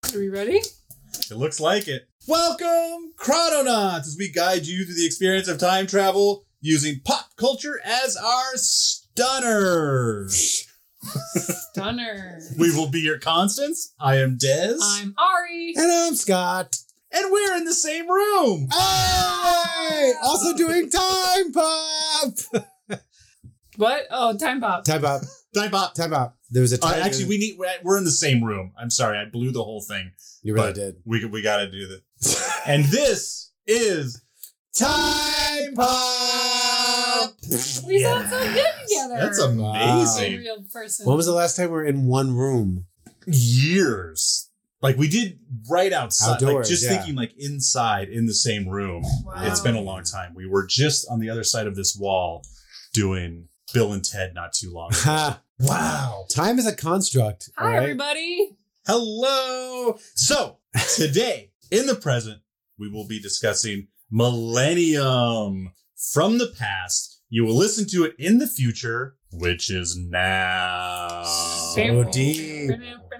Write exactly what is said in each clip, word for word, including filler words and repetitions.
Are we ready? It looks like it. Welcome, Chrononauts, as we guide you through the experience of time travel using pop culture as our stunner. Stunner. We will be your constants. I am Des. I'm Ari. And I'm Scott. And we're in the same room. Hey! Also doing Time Pop! What? Oh, Time Pop. Time Pop. Time pop. Time Pop. There was a Uh, time. actually, we need. We're in the same room. I'm sorry, I blew the whole thing. You really but did. We we got to do this. And this is Time Pop! We sound so good together. That's A amazing. real person. When was the last time we were in one room? Years. Like we did right outside. Outdoors, like just yeah. thinking like inside in the same room. Wow. It's been a long time. We were just on the other side of this wall doing Bill and Ted not too long ago. Ha! Wow. Time is a construct. Hi, all right? everybody. Hello. So today in the present, we will be discussing Millennium from the past. You will listen to it in the future, which is now. So deep.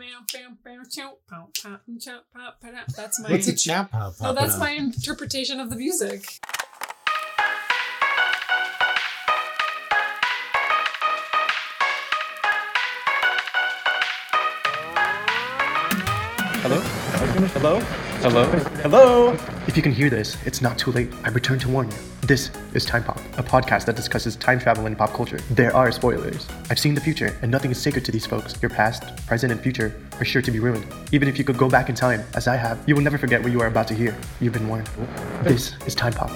That's my. What's a champ pop? No, that's my interpretation of the music. Hello? Hello? Hello? Hello? If you can hear this, it's not too late. I return to warn you. This is Time Pop, a podcast that discusses time travel and pop culture. There are spoilers. I've seen the future, and nothing is sacred to these folks. Your past, present, and future are sure to be ruined. Even if you could go back in time, as I have, you will never forget what you are about to hear. You've been warned. This is Time Pop.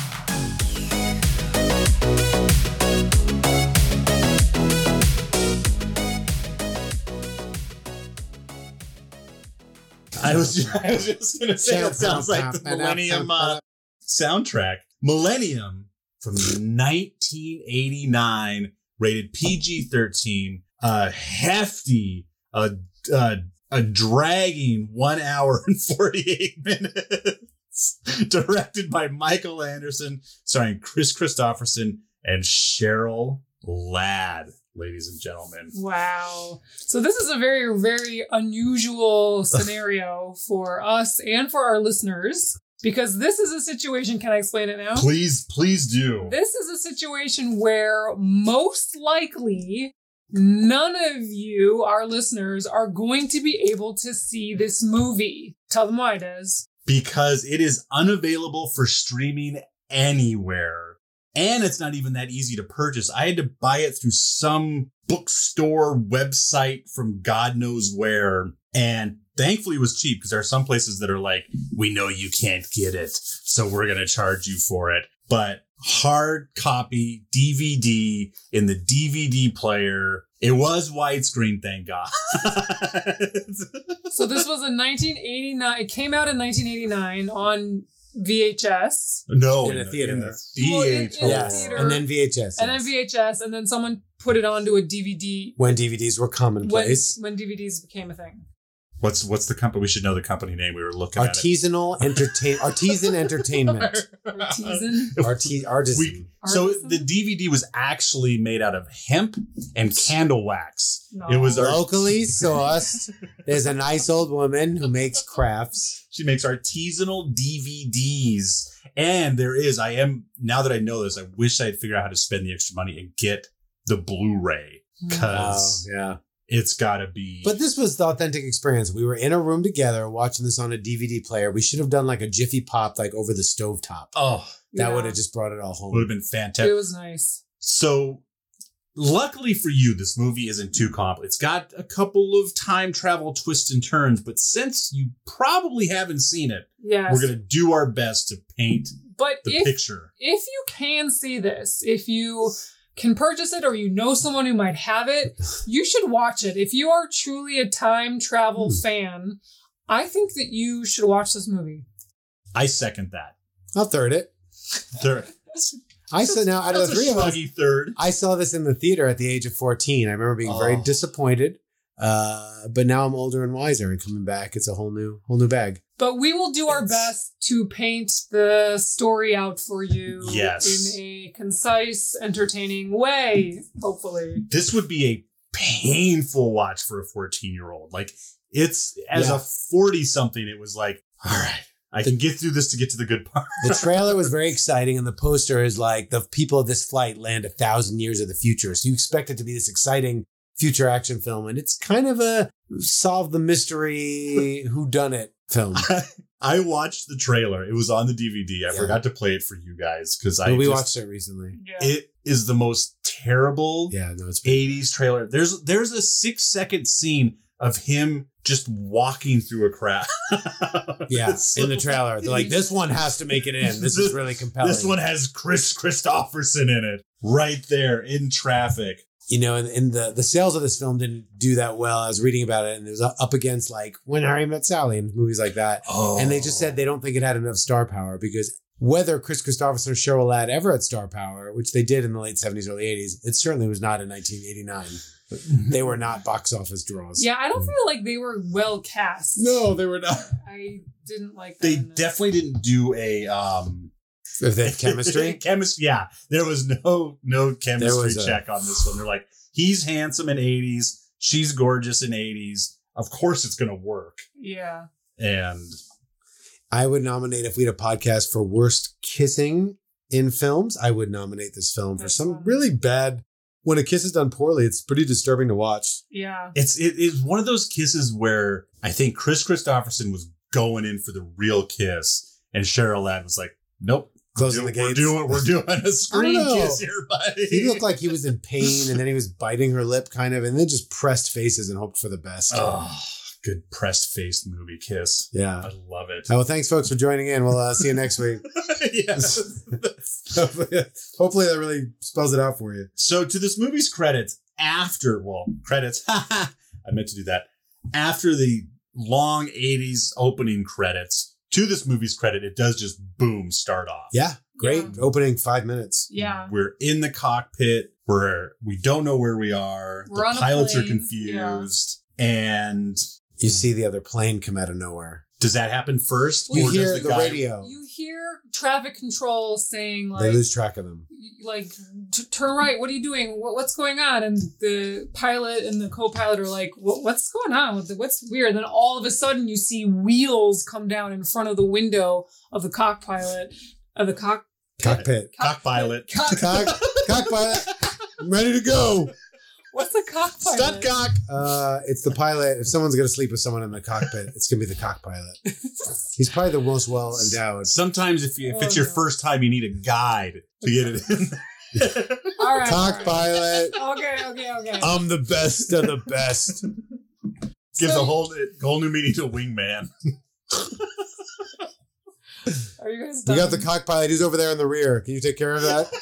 I was just, I was just going to say that sounds like the Millennium uh, soundtrack. Millennium from nineteen eighty-nine, rated P G thirteen, a hefty, a, a, a dragging one hour and forty-eight minutes, directed by Michael Anderson, starring Chris Christopherson and Cheryl Ladd. Ladies and gentlemen. Wow. So this is a very, very unusual scenario for us and for our listeners, because this is a situation, can I explain it now? Please, please do. This is a situation where most likely none of you, our listeners, are going to be able to see this movie. Tell them why, Des. Because it is unavailable for streaming anywhere. And it's not even that easy to purchase. I had to buy it through some bookstore website from God knows where. And thankfully it was cheap, because there are some places that are like, we know you can't get it, so we're going to charge you for it. But hard copy D V D in the D V D player. It was widescreen, thank God. So this was a nineteen eighty-nine. It came out in nineteen eighty-nine on V H S. No, In a theater. In the Well, in- theater. in the Yes. theater. And then V H S. And then yes. V H S, and then someone put it onto a D V D When D V Ds were when, commonplace. when D V Ds became a thing. What's what's the company? We should know the company name. We were looking at it. Artisanal entertain Artisan entertainment. Artisan. Arti- artisan. We, so Artisan? the D V D was actually made out of hemp and candle wax. No. It was our, Locally sourced. There's a nice old woman who makes crafts. she makes artisanal D V Ds, and there is. I am now that I know this. I wish I'd figure out how to spend the extra money and get the Blu-ray, because Oh, yeah. it's got to be. But this was the authentic experience. We were in a room together watching this on a D V D player. We should have done like a Jiffy Pop, like over the stovetop. oh, That Yeah. would have just brought it all home. would have been It fantastic. was nice. So, luckily for you, this movie isn't too complex. It's got a couple of time travel twists and turns, but since you probably haven't seen it, Yes. we're going to do our best to paint But the if picture. if you can see this, if you can purchase it or you know someone who might have it, you should watch it. If you are truly a time travel Hmm. fan, I think that you should watch this movie. I second that. I'll third it. There, I saw now out of that's the three a of us, shruggy third. I saw this in the theater at the age of fourteen. I remember being very Oh. disappointed. Uh, but now I'm older and wiser, and coming back, it's a whole new, whole new bag. But we will do our It's- best to paint the story out for you Yes. in a concise, entertaining way, hopefully. This would be a painful watch for a fourteen-year-old. Like, It's as Yeah. a forty something, it was like, all right, I can get through this to get to the good part. The trailer was very exciting, and the poster is like the people of this flight land a thousand years of the future. So you expect it to be this exciting future action film, and it's kind of a solve the mystery whodunit film. I watched the trailer. It was on the D V D. I Yeah. forgot to play it for you guys because I Well, we just, watched it recently. Yeah. it is the most terrible Yeah, no, it's pretty eighties trailer. There's there's a six second scene of him just walking through a crowd. yeah, It's in the so- trailer. They're like, this one has to make it in. This is really compelling. This one has Chris Christopherson in it right there in traffic. You know, and, and the, the sales of this film didn't do that well. I was reading about it, and it was up against like When Harry Met Sally and movies like that. Oh. And they just said they don't think it had enough star power because whether Chris Christopherson or Cheryl Ladd ever had star power, which they did in the late seventies, early eighties, it certainly was not in nineteen eighty-nine. They were not box office draws. Yeah, I don't feel like they were well cast. No, they were not. I didn't like that. They enough. definitely didn't do a um If they had chemistry. chemistry, yeah. There was no no chemistry was a- check on this one. They're like, he's handsome in eighties, she's gorgeous in eighties. Of course it's gonna work. Yeah. And I would nominate, if we had a podcast for worst kissing in films, I would nominate this film for That's some fun. really bad. When a kiss is done poorly, it's pretty disturbing to watch. Yeah. it's it is one of those kisses where I think Chris Christopherson was going in for the real kiss, and Cheryl Ladd was like, nope. Closing we're the doing, gates. We're doing we're doing a screen know. kiss here, buddy. He looked like he was in pain, and then he was biting her lip, kind of, and then just pressed faces and hoped for the best. Oh, good pressed faced movie kiss. Yeah. I love it. Oh, well, thanks, folks, for joining in. We'll uh, see you next week. Yes. hopefully, hopefully that really spells it out for you. So to this movie's credits, after, well, credits, I meant to do that. After the long eighties opening credits, to this movie's credit, it does just boom, start off. Yeah, great. Yeah. Opening five minutes. Yeah. We're in the cockpit. We're, we don't know where we are. We're the on a pilots are plane. confused. And You see the other plane come out of nowhere. does that happen first? You Or does hear the, guy- radio. You hear traffic control saying like, They lose track of them. like t- turn right. What are you doing? What, what's going on? And the pilot and the co-pilot are like, what, what's going on? With the, what's weird? Then all of a sudden you see wheels come down in front of the window of the cock pilot of the cock Cockpit. Cock pilot. Cock, Cock, cock pilot. I'm ready to go. what's the cock pilot? Stunt cock. Uh, it's the pilot. If someone's going to sleep with someone in the cockpit, it's going to be the cock pilot. He's probably the most well endowed. Sometimes if, you, if Oh, it's your no. first time, you need a guide to get it in. All right. Cock all right. pilot. Okay, okay, okay. I'm the best of the best. Gives So- a whole, whole new meaning to wingman. Are you guys We done? got the cock pilot. He's over there in the rear. Can you take care of that?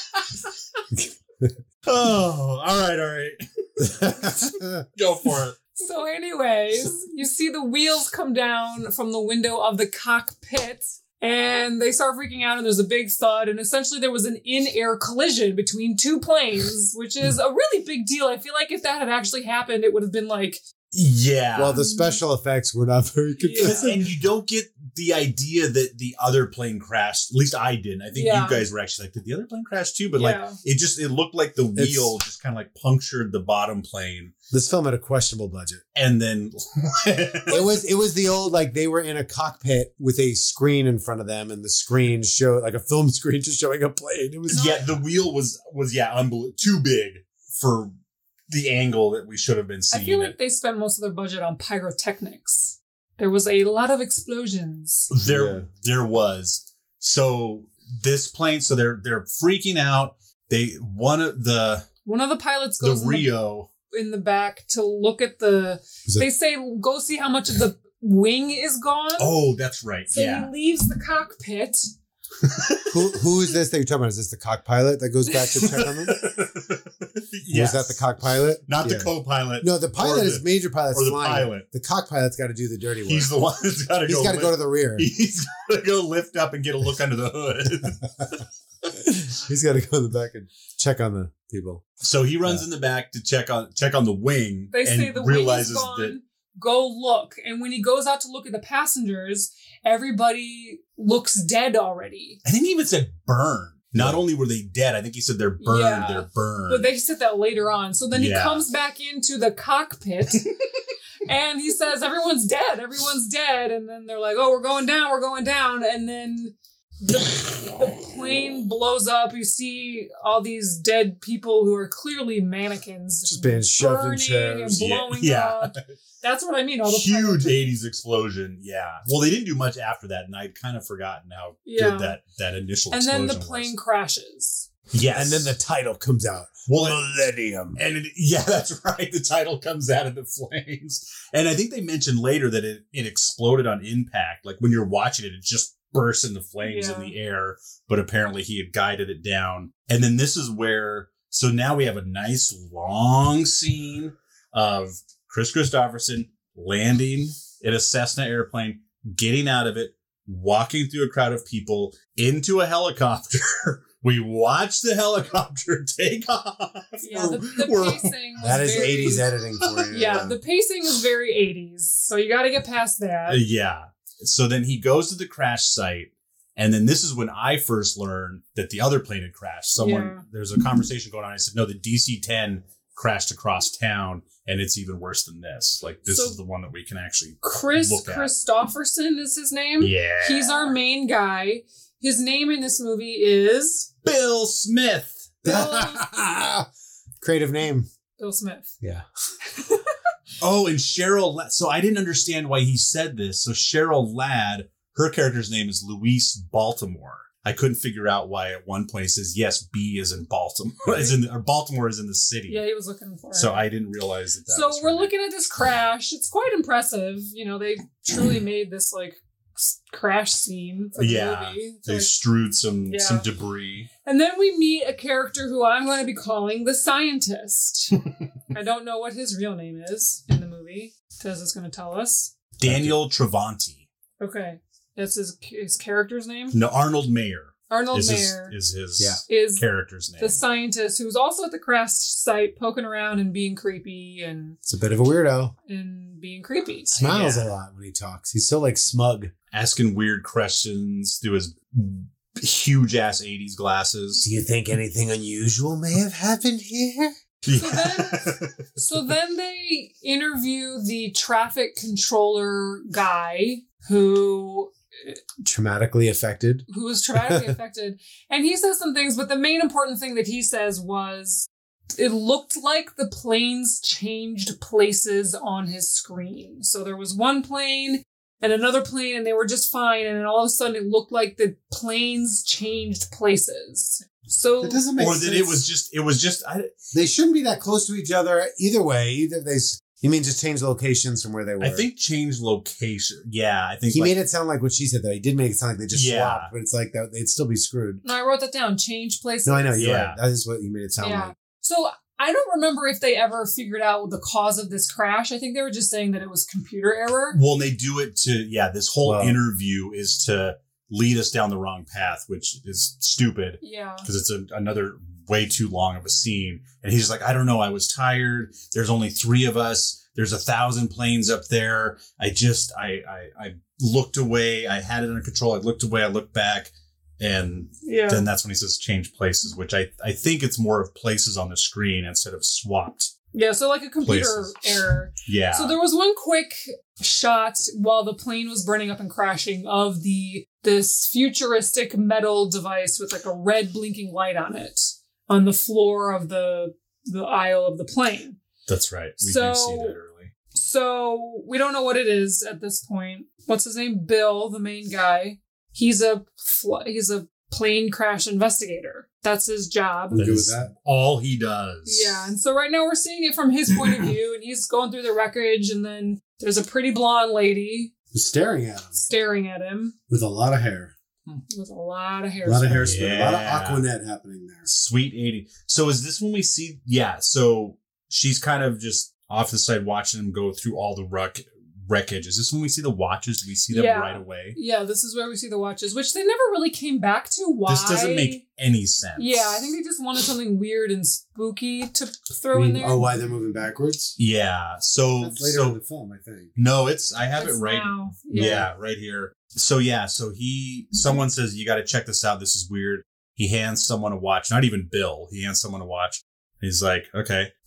Oh, all right, all right. Go for it. So anyways, you see the wheels come down from the window of the cockpit and they start freaking out and there's a big thud and essentially there was an in-air collision between two planes, which is a really big deal. I feel like if that had actually happened, it would have been like, Yeah. Well, the special effects were not very consistent. and you don't get the idea that the other plane crashed. At least I didn't. I think Yeah. you guys were actually like, did the other plane crash too? But Yeah. like, it just, it looked like the It's- wheel just kind of like punctured the bottom plane. This film had a questionable budget. And then, It was it was the old, like, they were in a cockpit with a screen in front of them, and the screen showed, like a film screen just showing a plane. It was yeah, the wheel was, was yeah, unbelievable. Too big for the angle that we should have been I seeing. feel it. like they spent most of their budget on pyrotechnics. There was a lot of explosions. There, Yeah. there was. So this plane, so they're they're freaking out. They one of the One of the pilots the goes in the, Rio. in the back to look at the, Was it- they say, go see how much of the wing is gone. Oh, that's right. So yeah. he leaves the cockpit. who who is this that you're talking about? Is this the cock pilot that goes back to check on them? Yes. Was that the cock pilot? Not Yeah. the co-pilot. No, the pilot or is the- major pilot's or the flying. pilot. The cock pilot's got to do the dirty work. He's the one that's got to He's go. got to go to the rear. He's got to go lift up and get a look under the hood. He's got to go in the back and check on the people. So he runs Yeah. in the back to check on check on the wing. They and say the wing is realizes gone. that Go look. And when he goes out to look at the passengers, everybody looks dead already. I think he even said burn. Not Yeah. only were they dead, I think he said they're burned. Yeah. They're burned. But they said that later on. So then he Yeah. comes back into the cockpit And he says, everyone's dead. Everyone's dead. And then they're like, oh, we're going down. We're going down. And then the, the plane blows up. You see all these dead people who are clearly mannequins. Just being shoved in chairs. And blowing yeah. up. That's what I mean. All the huge eighties explosion. Yeah. Well, they didn't do much after that, and I'd kind of forgotten how Yeah. good that, that initial And explosion then the plane was. crashes. Yes. And then the title comes out. Well, it- Millennium. And it, yeah, that's right. The title comes out of the flames. And I think they mentioned later that it, it exploded on impact. Like when you're watching it, it just bursts into flames Yeah. in the air. But apparently he had guided it down. And then this is where, so now we have a nice long scene of Chris Christopherson landing in a Cessna airplane, getting out of it, walking through a crowd of people into a helicopter. We watch the helicopter take off. Yeah, the, the We're- pacing was That is very, eighties editing for you. Yeah, the pacing is very eighties. So you got to get past Uh, that. yeah. So then he goes to the crash site. And then this is when I first learned that the other plane had crashed. Someone, Yeah. there's a conversation going on. I said, no, the D C ten crashed across town and it's even worse than this. Like this So- is the one that we can actually Chris look at. Christopherson is his name. Yeah. He's our main guy. His name in this movie is Bill Smith. Bill, Creative name. Bill Smith. Yeah. Oh, and Cheryl. La- so I didn't understand why he said this. So Cheryl Ladd, her character's name is Louise Baltimore. I couldn't figure out why at one point he says, yes, B is in Baltimore, is in, or Baltimore is in the city. Yeah, he was looking for it. So I didn't realize that that So was we're her name. looking at this crash. It's quite impressive. You know, they truly made this like s- crash scene for the Yeah, movie. They Like- strewed some, Yeah. some debris. and then we meet a character who I'm going to be calling the scientist. I don't know what his real name is in the movie. Tez is going to tell us. Daniel Travanti. Okay. That's his his character's name? No, Arnold Mayer Arnold is his, Mayer is his Yeah. is character's name. the scientist who's also at the crash site poking around and being creepy and, It's a bit of a weirdo. and being creepy. Smiles Yeah. a lot when he talks. He's so like smug. Asking weird questions through his huge ass eighties glasses. Do you think anything unusual may have happened here? So then they interview the traffic controller guy who Traumatically affected. who was traumatically affected. And he says some things, but the main important thing that he says was it looked like the planes changed places on his screen. So there was one plane and another plane and they were just fine. And then all of a sudden it looked like the planes changed places. So That doesn't make or sense. that it was just, it was just, I, They shouldn't be that close to each other either way. Either they. s- You mean just change locations from where they were? I think change location. Yeah, I think he like, made it sound like what she said though. He did make it sound like they just Yeah. swapped, but it's like that they'd still be screwed. no, I wrote that down. Change places. No, I know you're Yeah. right. That is what you made it sound Yeah. like. So I don't remember if they ever figured out the cause of this crash. I think they were just saying that it was computer error. Well, they do it to, yeah, this whole Well- interview is to lead us down the wrong path, which is stupid Yeah. because it's a, another way too long of a scene. And he's like, I don't know. I was tired. There's only three of us. There's a thousand planes up there. I just, I, I, I looked away. I had it under control. I looked away. I looked back. And Yeah. then that's when he says change places, which I, I think it's more of places on the screen instead of swapped. Yeah, so like a computer Places. error. Yeah. So there was one quick shot while the plane was burning up and crashing of the this futuristic metal device with like a red blinking light on it on the floor of the the aisle of the plane. That's right. We So- do see that early. So we don't know what it is at this point. What's his name? Bill, the main guy. He's a fl- he's a plane crash investigator. That's his job. I'm good with is that. all he does. Yeah, and so right now we're seeing it from his point of view, and he's going through the wreckage, and then there's a pretty blonde lady Just staring at him staring at him with a lot of hair. with a lot of hair. A lot of spray. hairspray. A lot of Yeah. Aquanet happening there. Sweet eighty. So is this when we see? Yeah. So she's kind of just off the side watching him go through all the wreck, wreckage. Is this when we see the watches? Do we see them Yeah. right away? Yeah, this is where we see the watches, which they never really came back to. Why? This doesn't make any sense. Yeah, I think they just wanted something weird and spooky to I throw mean, in there. oh, why they're moving backwards? Yeah. So That's later so in the film, I think. no, it's I have It's it right. now. Yeah. right here. So yeah, so he someone says you got to check this out. This is weird. He hands someone a watch. Not even Bill. He hands someone a watch. He's like, okay.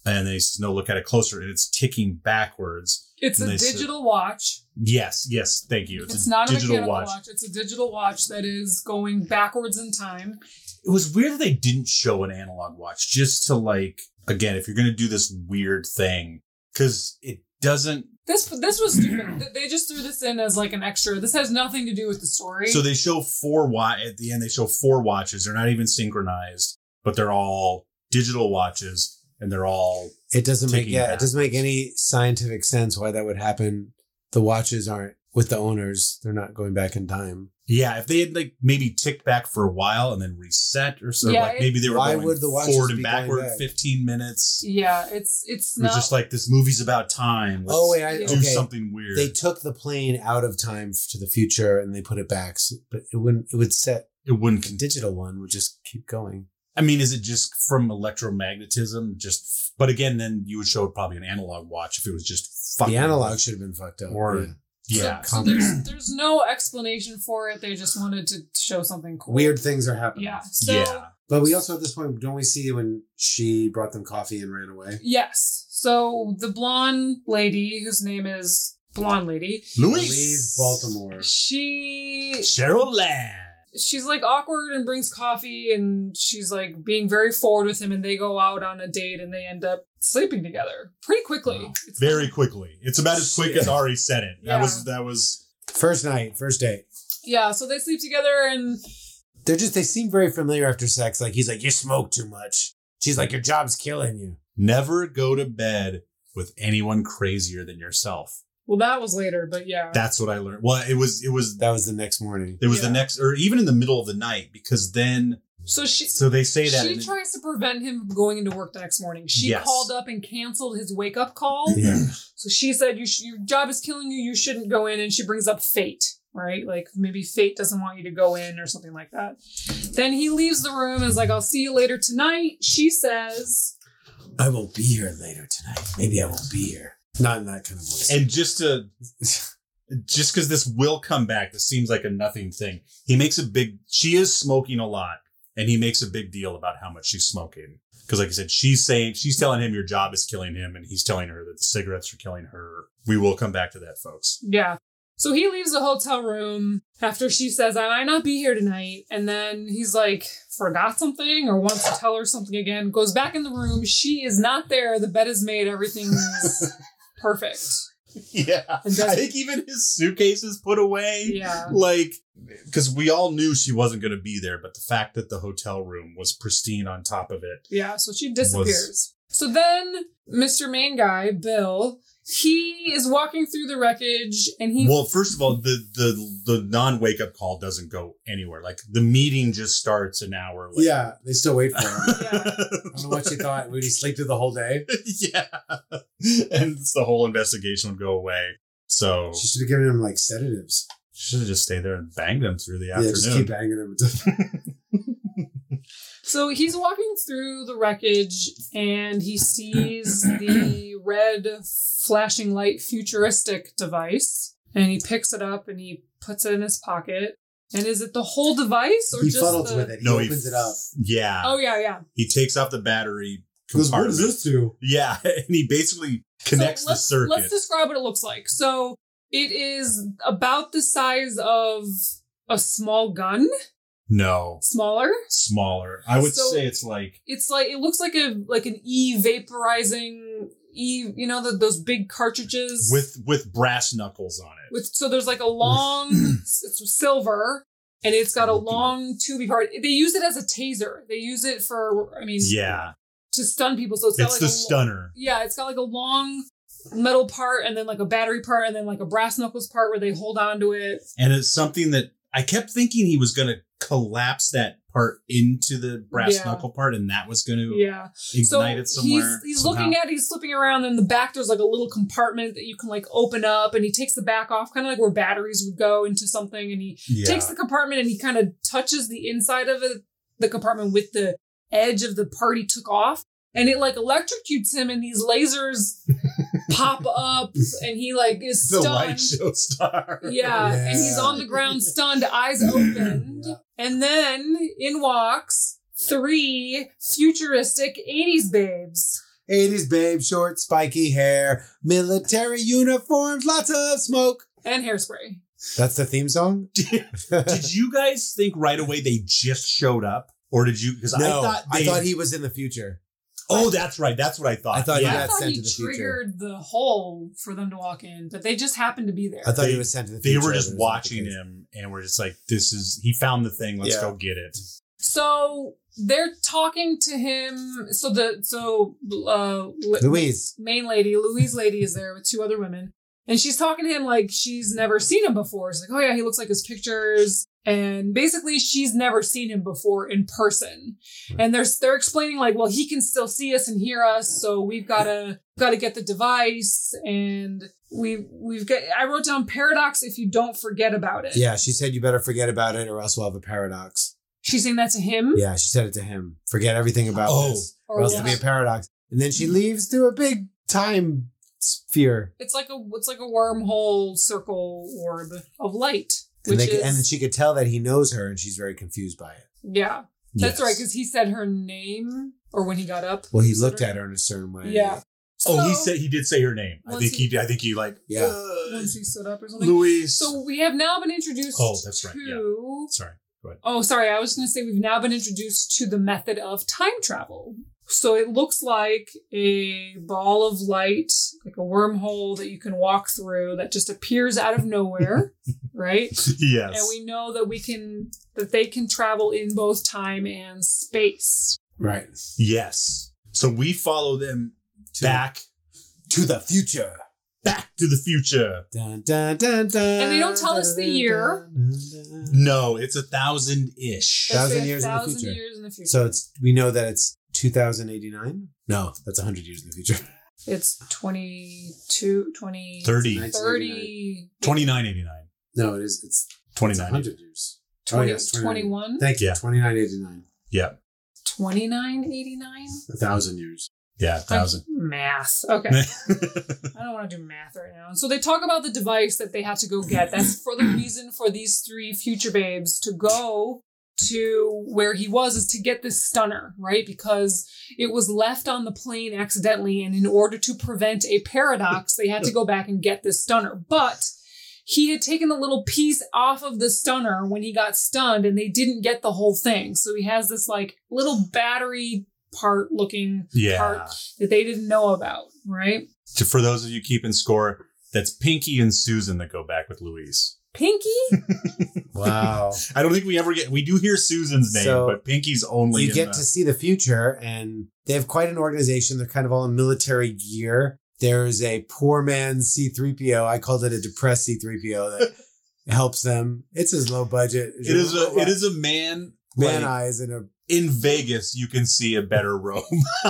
And then he says, no, look at it closer. And it's ticking backwards. It's and a digital say, watch. Yes, yes. Thank you. It's, it's a not a digital mechanical watch. watch. It's a digital watch that is going backwards in time. It was weird that they didn't show an analog watch just to like, again, if you're going to do this weird thing, because it doesn't. This this was stupid. They just threw this in as like an extra. This has nothing to do with the story. So they show four watch at the end. They show four watches. They're not even synchronized, but they're all digital watches. And they're all it doesn't make yeah back. It doesn't make any scientific sense why that would happen. The watches aren't with the owners; they're not going back in time. Yeah, if they had like maybe ticked back for a while and then reset or so, yeah, like maybe they were why going would the forward and be backward back? fifteen minutes. Yeah, it's it's it was not just like this movie's about time. Let's oh wait, I, do okay. something weird. They took the plane out of time to the future and they put it back, so, but it wouldn't. It would set. It wouldn't. The digital one would just keep going. I mean, is it just from electromagnetism? Just, but again, then you would show probably an analog watch if it was just fucking. The analog should have been fucked up. Or, yeah. yeah. So, so there's, there's no explanation for it. They just wanted to show something cool. Weird things are happening. Yeah. So, yeah. But we also, at this point, don't we see when she brought them coffee and ran away? Yes. So the blonde lady, whose name is Blonde Lady. Louise. Louise Baltimore. She... Cheryl Land. She's like awkward and brings coffee and she's like being very forward with him and they go out on a date and they end up sleeping together pretty quickly. Wow. It's Very fun. quickly. It's about as quick as Ari said it. Yeah. That was, that was. First night, first date. Yeah. So they sleep together and. They're just, they seem very familiar after sex. Like he's like, you smoke too much. She's like, your job's killing you. Never go to bed with anyone crazier than yourself. Well, that was later, but yeah. That's what I learned. Well, it was, it was, that was the next morning. It was yeah. the next, or even in the middle of the night, because then, so she, so they say that she tries to prevent him from going into work the next morning. She yes. called up and canceled his wake up call. Yeah. So she said, you sh- your job is killing you. You shouldn't go in. And she brings up fate, right? Like maybe fate doesn't want you to go in or something like that. Then he leaves the room and is like, I'll see you later tonight. She says, I won't be here later tonight. Maybe I won't be here. Not in that kind of voice. And just to, just because this will come back, this seems like a nothing thing. He makes a big, she is smoking a lot, and he makes a big deal about how much she's smoking. Because like I said, she's saying, she's telling him your job is killing him, and he's telling her that the cigarettes are killing her. We will come back to that, folks. yeah. So he leaves the hotel room after she says, I might not be here tonight. And then he's like, forgot something or wants to tell her something again. Goes back in the room. She is not there. The bed is made. Everything's perfect. Yeah. I think even his suitcase is put away. Yeah. Like, because we all knew she wasn't going to be there, but the fact that the hotel room was pristine on top of it. Yeah. So she disappears. Was... So then Mister Main Guy, Bill, he is walking through the wreckage and he... Well, first of all, the the, the non-wake up call doesn't go anywhere. Like, the meeting just starts an hour later. Yeah, they still wait for him. Yeah. I don't know what she thought. Would he sleep through the whole day? Yeah. And the whole investigation would go away. So... She should have given him, like, sedatives. She should have just stayed there and banged him through the yeah, afternoon. just keep banging him. So he's walking through the wreckage and he sees the red flashing light futuristic device and he picks it up and he puts it in his pocket. And is it the whole device or he just fuddles the... with it. He no, opens he, it up. Yeah. Oh, yeah, yeah. He takes off the battery Goes, what compartment. does this do? Yeah, and he basically connects so the circuit. Let's describe what it looks like. So it is about the size of a small gun. No. Smaller? Smaller. I would So say it's like... It's like, it looks like a like an e-vaporizing, e, you know, the, those big cartridges. With with brass knuckles on it. With So there's like a long, it's silver, and it's got a long tubey part. They use it as a taser. They use it for, I mean... Yeah. To stun people. So it's got It's like the a, stunner. Yeah, it's got like a long metal part, and then like a battery part, and then like a brass knuckles part where they hold on to it. And it's something that I kept thinking he was going to collapse that part into the brass Yeah. knuckle part, and that was going to Yeah. ignite So it somewhere. he's, he's somehow. looking at it, he's flipping around, and in the back there's like a little compartment that you can like open up, and he takes the back off, kind of like where batteries would go into something, and he Yeah. takes the compartment and he kind of touches the inside of it, the compartment with the edge of the part he took off. And it like electrocutes him, and these lasers pop up, and he like is the stunned. light show star. Yeah, Yeah. and he's on the ground, stunned, eyes opened. And then in walks three futuristic eighties babes. eighties babe, short, spiky hair, military uniforms, lots of smoke. And Hairspray. That's the theme song? Did, did you guys think right away they just showed up? Or did you? Because No, I thought they, I thought he was in the future. Oh, that's right. That's what I thought. I thought he yeah. I got thought sent he to the future. triggered the hole for them to walk in, but they just happened to be there. I thought They- he was sent to the They future. were but just it was not the watching case. him and we're just like, this is, he found the thing. Let's Yeah. go get it. So they're talking to him. So the so uh, li- Louise. main lady, Louise lady, is there with two other women, and she's talking to him like she's never seen him before. She's like, oh yeah, he looks like his pictures. And basically, she's never seen him before in person. And they're they're explaining like, well, he can still see us and hear us, so we've gotta gotta get the device. And we we've got. I wrote down paradox if you don't forget about it. Yeah, she said you better forget about it or else we'll have a paradox. She's saying that to him. Yeah, she said it to him. Forget everything about Oh. this or, Or else what? there'll be a paradox. And then she leaves through a big time sphere. It's like a it's like a wormhole circle orb of light, And, which they, is and then she could tell that he knows her and she's very confused by it. yeah. That's Yes. right, because he said her name, or when he got up. Well, he said looked at her in a certain way. Yeah. Oh, he So, said he did say her name. I Once think he- he, I think he like, Yeah. uh, once he stood up or something. Luis. So we have now been introduced Oh, that's right, to... Sorry. Go ahead. Oh, sorry. I was going to say we've now been introduced to the method of time travel. So it looks like a ball of light, like a wormhole that you can walk through that just appears out of nowhere, right? Yes. And we know that we can, that they can travel in both time and space. Right. Yes. So we follow them To- back, To the future. back to the future. Dun, dun, dun, dun, And they don't tell us the dun, year. dun, dun, dun. No, it's a thousand-ish. Thousand Let's say a years in the thousand future. years in the future. So it's we know that it's two thousand eighty-nine? No, that's one hundred years in the future. It's twenty-two, twenty, thirty. thirty, twenty-nine eighty-nine. No, it is. It's, it's twenty-nine. one hundred years. twenty, oh, yes, twenty-nine. twenty-one, Thank you. Yeah. twenty-nine eighty-nine. Yeah. twenty-nine eighty-nine. A thousand years. Yeah, thousand. Math. Okay. I don't want to do math right now. So they talk about the device that they had to go get. That's for the reason for these three future babes to go to where he was is to get this stunner, right? Because it was left on the plane accidentally, and in order to prevent a paradox, they had to go back and get this stunner. But he had taken a little piece off of the stunner when he got stunned, and they didn't get the whole thing. So he has this like little battery part looking Yeah. part that they didn't know about, right? So for those of you keeping score, that's Pinky and Susan that go back with Louise. Pinky? Wow. I don't think we ever get, we do hear Susan's name, So, but Pinky's only You in get the, to see the future, and they have quite an organization. They're kind of all in military gear. There's a poor man's C three P O. I called it a depressed C three P O that helps them. It's as low budget. as it is your a, it is a man, man like, eyes and a. in Vegas, you can see a better robe.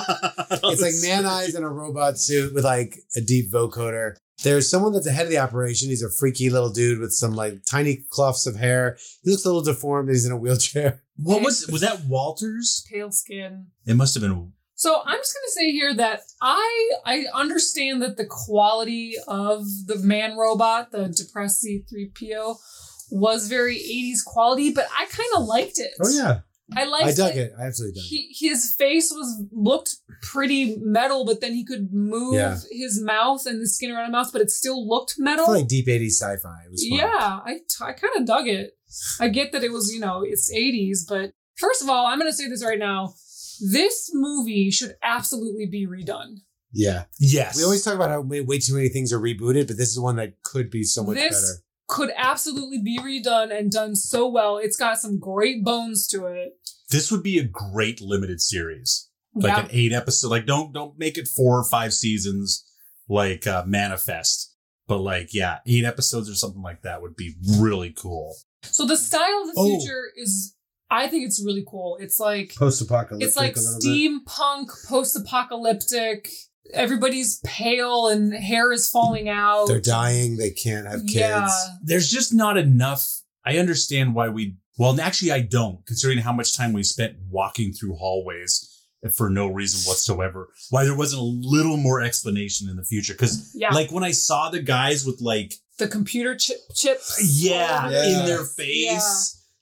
It's like man eyes in a robot suit with like a deep vocoder. There's someone that's the head of the operation. He's a freaky little dude with some like tiny clufts of hair. He looks a little deformed. He's in a wheelchair. What was, was that Walters? Pale skin. It must have been, So I'm just going to say here that I I understand that the quality of the man robot, the depressed C three P O, was very eighties quality, but I kind of liked it. Oh yeah, I liked I dug it. it. I absolutely dug it. He, his face was looked pretty metal, but then he could move Yeah. his mouth and the skin around his mouth, but it still looked I metal. feel like deep eighties sci-fi. It was fun. Yeah, I, I kind of dug it. I get that it was, you know, it's eighties, but first of all, I'm going to say this right now. This movie should absolutely be redone. Yeah. yes. We always talk about how way, way too many things are rebooted, but this is one that could be so much This better. could absolutely be redone and done so well. It's got some great bones to it. This would be a great limited series. Like Yeah. an eight episode, like don't, don't make it four or five seasons like uh, Manifest. But like, yeah, eight episodes or something like that would be really cool. So the style of the Oh. future is, I think it's really cool. It's like, Post-apocalyptic. it's like a little bit. steampunk, post-apocalyptic. Everybody's pale and hair is falling out. They're dying. They can't have kids. Yeah. There's just not enough. I understand why we, well, actually I don't, considering how much time we spent walking through hallways for no reason whatsoever. Why there wasn't a little more explanation in the future. Cause Yeah. like when I saw the guys with like, The computer chip chips. yeah, Yeah. in their face.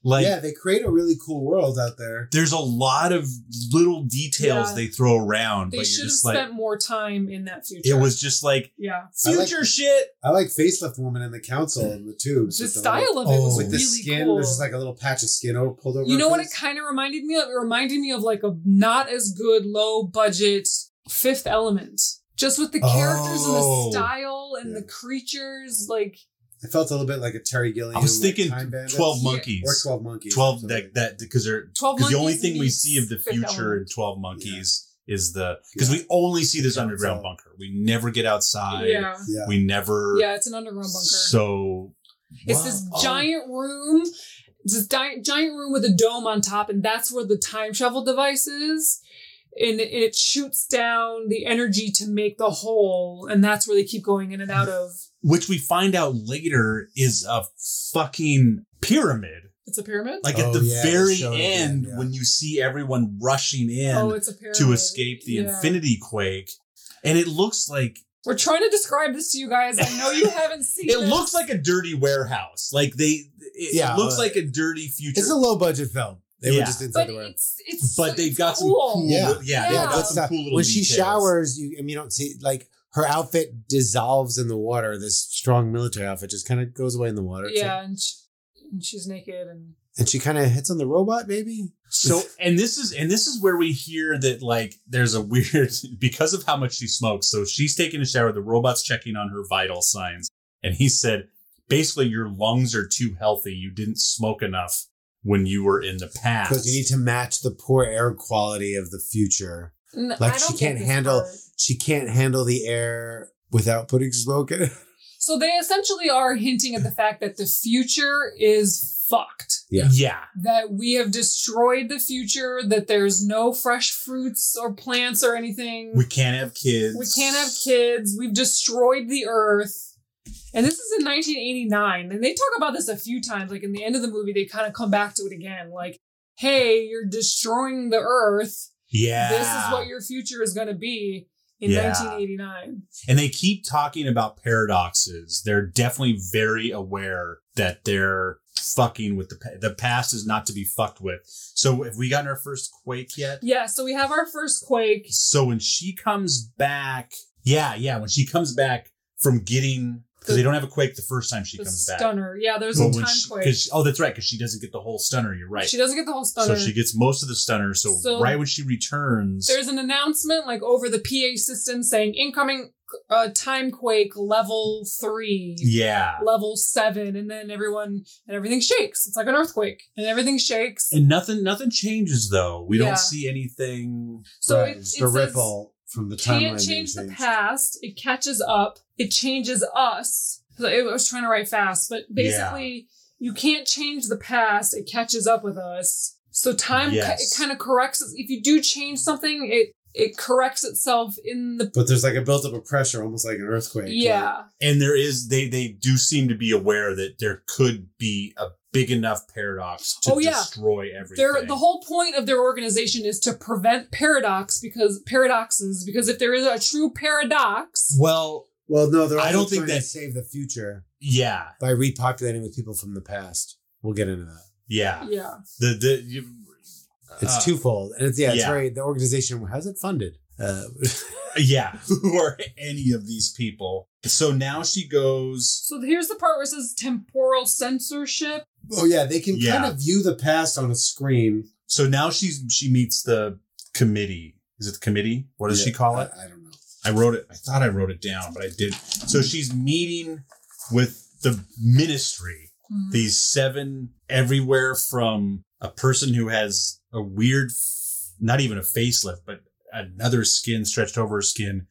Like, yeah, they create a really cool world out there. There's a lot of little details Yeah. they throw around. They but should you're have just spent like, more time in that future. it was just like yeah. future I like- shit. I like Facelift Woman in the council and the tubes. The with style little, of it was Oh. with really the skin. cool. There's just like a little patch of skin over pulled over. You know her what it face. kind of reminded me of? It reminded me of like a not as good, low budget Fifth Element. Just with the characters and Oh. the style and Yeah. the creatures, like It felt a little bit like a Terry Gilliam. I was like, thinking Time Bandits. twelve Yeah. monkeys. Or twelve monkeys. twelve Absolutely. that that because they're twelve because the only Monkeys thing we meets see of the Fifth future in Element. twelve monkeys is the because Yeah. we only see this Yeah, underground it's all- bunker. We never get outside. yeah, Yeah. We never. yeah, it's an underground bunker. So It's Wow. this Oh. giant room. It's this di- giant room with a dome on top, and that's where the time travel device is. And it, it shoots down the energy to make the hole, and that's where they keep going in and out of. which we find out later is a fucking pyramid. It's a pyramid? Like Oh, at the yeah, they very show it end, again, yeah. when you see everyone rushing in oh, it's a pyramid. to escape the Yeah. infinity quake, and it looks like We're trying to describe this to you guys. I know you haven't seen it this. looks like a dirty warehouse. Like they, it Yeah, looks uh, like a dirty future. It's a low budget film. They Yeah. were just inside But the warehouse. it's, it's, but they've it's got some cool. cool, Yeah. yeah, yeah, they've Yeah. got some Stuff. cool little When she details. showers, you I mean you don't see like her outfit dissolves in the water. This strong military outfit just kind of goes away in the water. It's Yeah, like- and, she, and she's naked and and she kind of hits on the robot, maybe. So, and this is and this is where we hear that like there's a weird because of how much she smokes. So she's taking a shower. The robot's checking on her vital signs, and he said, basically, your lungs are too healthy. You didn't smoke enough when you were in the past. Because you need to match the poor air quality of the future. N- Like I she don't get can't this handle part. she can't handle the air without putting smoke in it. So they essentially are hinting at the fact that the future is fucked. Yeah. yeah. That we have destroyed the future, that there's no fresh fruits or plants or anything. We can't have kids. We can't have kids. We've destroyed the earth. And this is in nineteen eighty-nine. And they talk about this a few times. Like in the end of the movie, they kind of come back to it again. Like, hey, you're destroying the earth. Yeah. This is what your future is going to be in Yeah. nineteen eighty-nine. And they keep talking about paradoxes. They're definitely very aware that they're fucking with the pa- the past is not to be fucked with. So have we gotten our first quake yet? Yeah, so we have our first quake. So when she comes back, yeah, yeah, when she comes back from getting because they don't have a quake the first time she The comes back. stunner. Yeah, there's But a when time she- quake. 'cause- oh, that's right, because she doesn't get the whole stunner. You're right. She doesn't get the whole stunner. So she gets most of the stunner. So, So right when she returns, There's an announcement like over the P A system saying incoming uh, time quake level three. yeah, Level seven, and then everyone and everything shakes. It's like an earthquake, and everything shakes. and nothing nothing changes though. We Yeah. don't see anything. So Right, it, it's it the says, ripple from the timeline. can't being change the changed. past. It catches up. It changes us. So I was trying to write fast, but basically, you can't change the past. It catches up with us. So time, Yes. it kind of corrects. If you do change something, it it corrects itself in the But there's like a built up of pressure, almost like an earthquake. yeah. And there is they they do seem to be aware that there could be a big enough paradox to Oh, yeah. destroy everything. Their the whole point of their organization is to prevent paradox because paradoxes because if there is a true paradox, well, Well, no, they're. I Also don't think trying that- to save the future yeah, by repopulating with people from the past. We'll get into that. yeah. yeah. The the you, It's uh, twofold, and it's yeah, it's yeah. very. The organization how's it funded? Uh, yeah. Who are any of these people? So now she goes. So here's the part where it says temporal censorship. oh yeah, they can Yeah. kind of view the past on a screen. So now she's she meets the committee. Is it the committee? What does she Yeah, call it? I, I don't know. I wrote it. I thought I wrote it down, but I didn't. So she's meeting with the ministry. Mhm. These seven everywhere from a person who has a weird, f- not even a facelift, but another skin stretched over her skin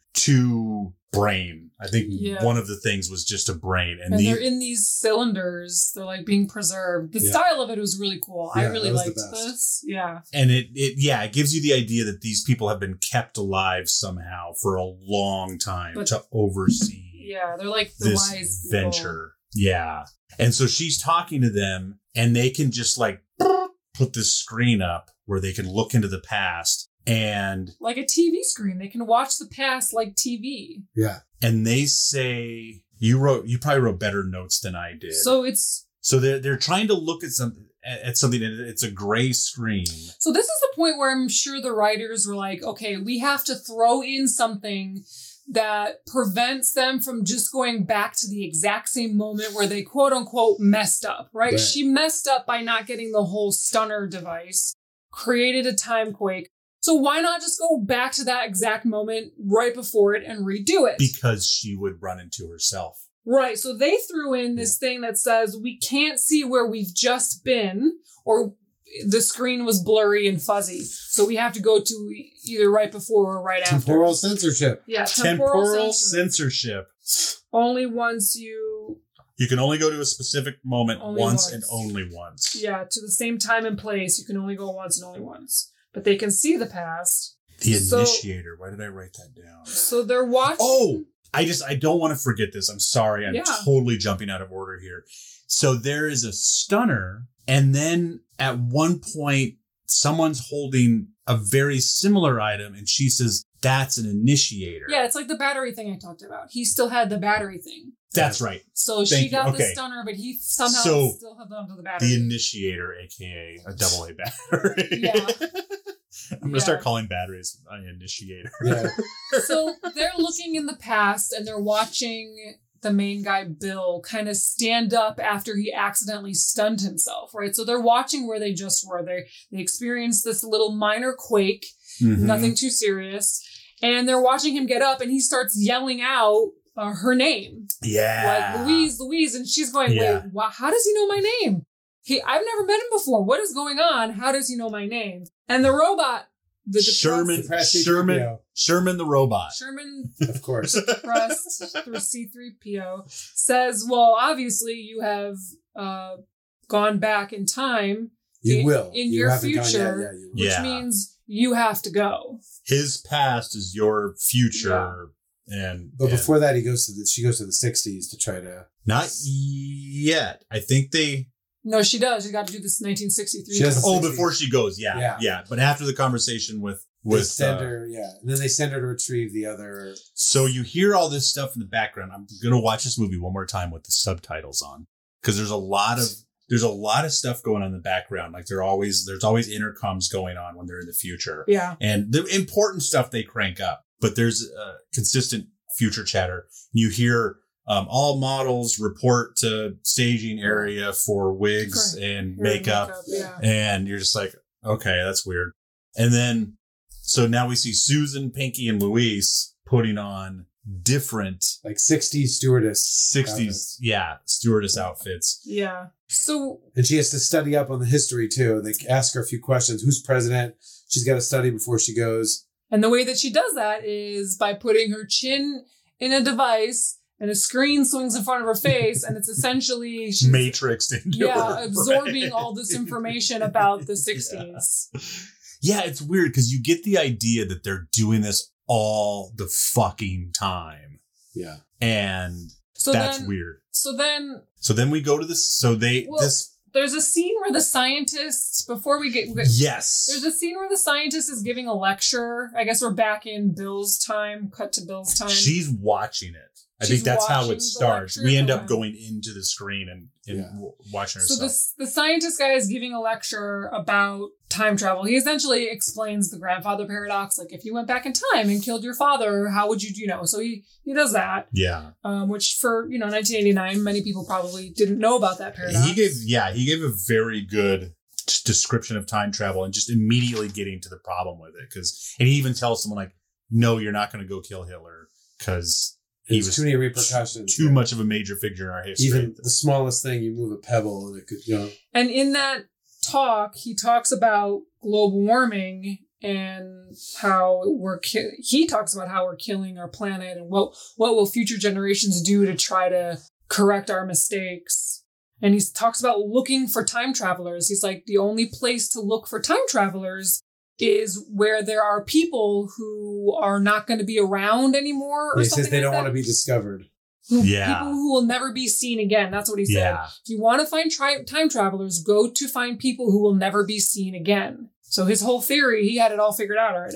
to brain. I think Yeah. one of the things was just a brain. And, And the, they're in these cylinders. They're like being preserved. The Yeah. style of it was really cool. I Yeah, really that was the liked best. this. Yeah. and it, it, yeah, it gives you the idea that these people have been kept alive somehow for a long time But- to oversee Yeah. They're like the this wise people. venture. Yeah. And so she's talking to them and they can just like put this screen up where they can look into the past and Like a T V screen. They can watch the past like T V. Yeah, and they say you wrote you probably wrote better notes than I did. So it's so they're they're trying to look at something at, at something, and it's a gray screen. So this is the point where I'm sure the writers were like, okay, we have to throw in something that prevents them from just going back to the exact same moment where they quote unquote messed up, right? Right. She messed up by not getting the whole stunner device, created a time quake. So why not just go back to that exact moment right before it and redo it? Because she would run into herself. Right. So they threw in this yeah. thing that says we can't see where we've just been, or the screen was blurry and fuzzy. So we have to go to either right before or right after. Temporal censorship. Yeah, temporal, temporal censorship. censorship. Only once you... You can only go to a specific moment once, once and only once. Yeah, to the same time and place. You can only go once and only once. But they can see the past. The so, initiator. Why did I write that down? So they're watching... Oh! I just, I don't want to forget this. I'm sorry. I'm yeah. totally jumping out of order here. So there is a stunner, and then at one point, someone's holding a very similar item, and she says, that's an initiator. Yeah, it's like the battery thing I talked about. He still had the battery thing. That's right. So Thank she got you. Okay. the stunner, but he somehow so still held on to the battery. The initiator, a k a a double A battery. Yeah. I'm going to yeah. start calling batteries an initiator. Yeah. So they're looking in the past and they're watching the main guy, Bill, kind of stand up after he accidentally stunned himself, right? So they're watching where they just were. They, they experienced this little minor quake, mm-hmm. nothing too serious. And they're watching him get up and he starts yelling out uh, her name. Yeah. Like, Louise, Louise. And she's going, yeah. wait, wow, how does he know my name? He, I've never met him before. What is going on? How does he know my name? And the robot, the Sherman, depressed, Sherman, Sherman the robot. Sherman, of course, depressed through C three P O, says, well, obviously you have uh, gone back in time. You in, will. In you your future, yeah, you which yeah. means you have to go. His past is your future. Yeah. And But and before that, he goes to the, she goes to the sixties to try to... Not yet. I think they... No, she does. She got to do this nineteen sixty-three. She has oh, before she goes. Yeah, yeah. Yeah. But after the conversation with... with they send uh, her, yeah. And then they send her to retrieve the other... So you hear all this stuff in the background. I'm going to watch this movie one more time with the subtitles on. Because there's a lot of... There's a lot of stuff going on in the background. Like there always, there's always intercoms going on when they're in the future. Yeah. And the important stuff they crank up, but there's uh, consistent future chatter. You hear um, all models report to staging area for wigs Correct. and makeup. makeup yeah. And you're just like, okay, that's weird. And then, so now we see Susan, Pinky, and Luis putting on different like sixties stewardess sixties outfits. Yeah, stewardess outfits. Yeah. So and she has to study up on the history too. They ask her a few questions. Who's president? She's got to study before she goes. And the way that she does that is by putting her chin in a device and a screen swings in front of her face, and it's essentially she's, matrixed into yeah, her absorbing brain. all this information about the sixties. Yeah, yeah, it's weird because you get the idea that they're doing this all the fucking time. Yeah. And so that's then, weird. So then So then we go to this so they well, this there's a scene where the scientists before we get Yes. There's a scene where the scientist is giving a lecture. I guess we're back in Bill's time, cut to Bill's time. She's watching it. I She's think that's how watching it the starts. lecture? We end up Okay. going into the screen and, and Yeah. w- watching So herself. this, the scientist guy is giving a lecture about time travel. He essentially explains the grandfather paradox. Like, if you went back in time and killed your father, how would you, you know? So he, he does that. Yeah. Um, which for, you know, nineteen eighty-nine, many people probably didn't know about that paradox. He gave, yeah, he gave a very good just description of time travel and just immediately getting to the problem with it. Cause, and he even tells someone like, no, you're not going to go kill Hitler because he There's was too many repercussions. too yeah. much of a major figure in our history. Even the smallest thing, you move a pebble and it could, you know. And in that talk, he talks about global warming and how we're ki- he talks about how we're killing our planet and what what will future generations do to try to correct our mistakes. And he talks about looking for time travelers. He's like, the only place to look for time travelers is where there are people who are not going to be around anymore. Or He something says they like don't that. want to be discovered. Who- Yeah. People who will never be seen again. That's what he said. Yeah. If you want to find tri- time travelers, go to find people who will never be seen again. So his whole theory, he had it all figured out already.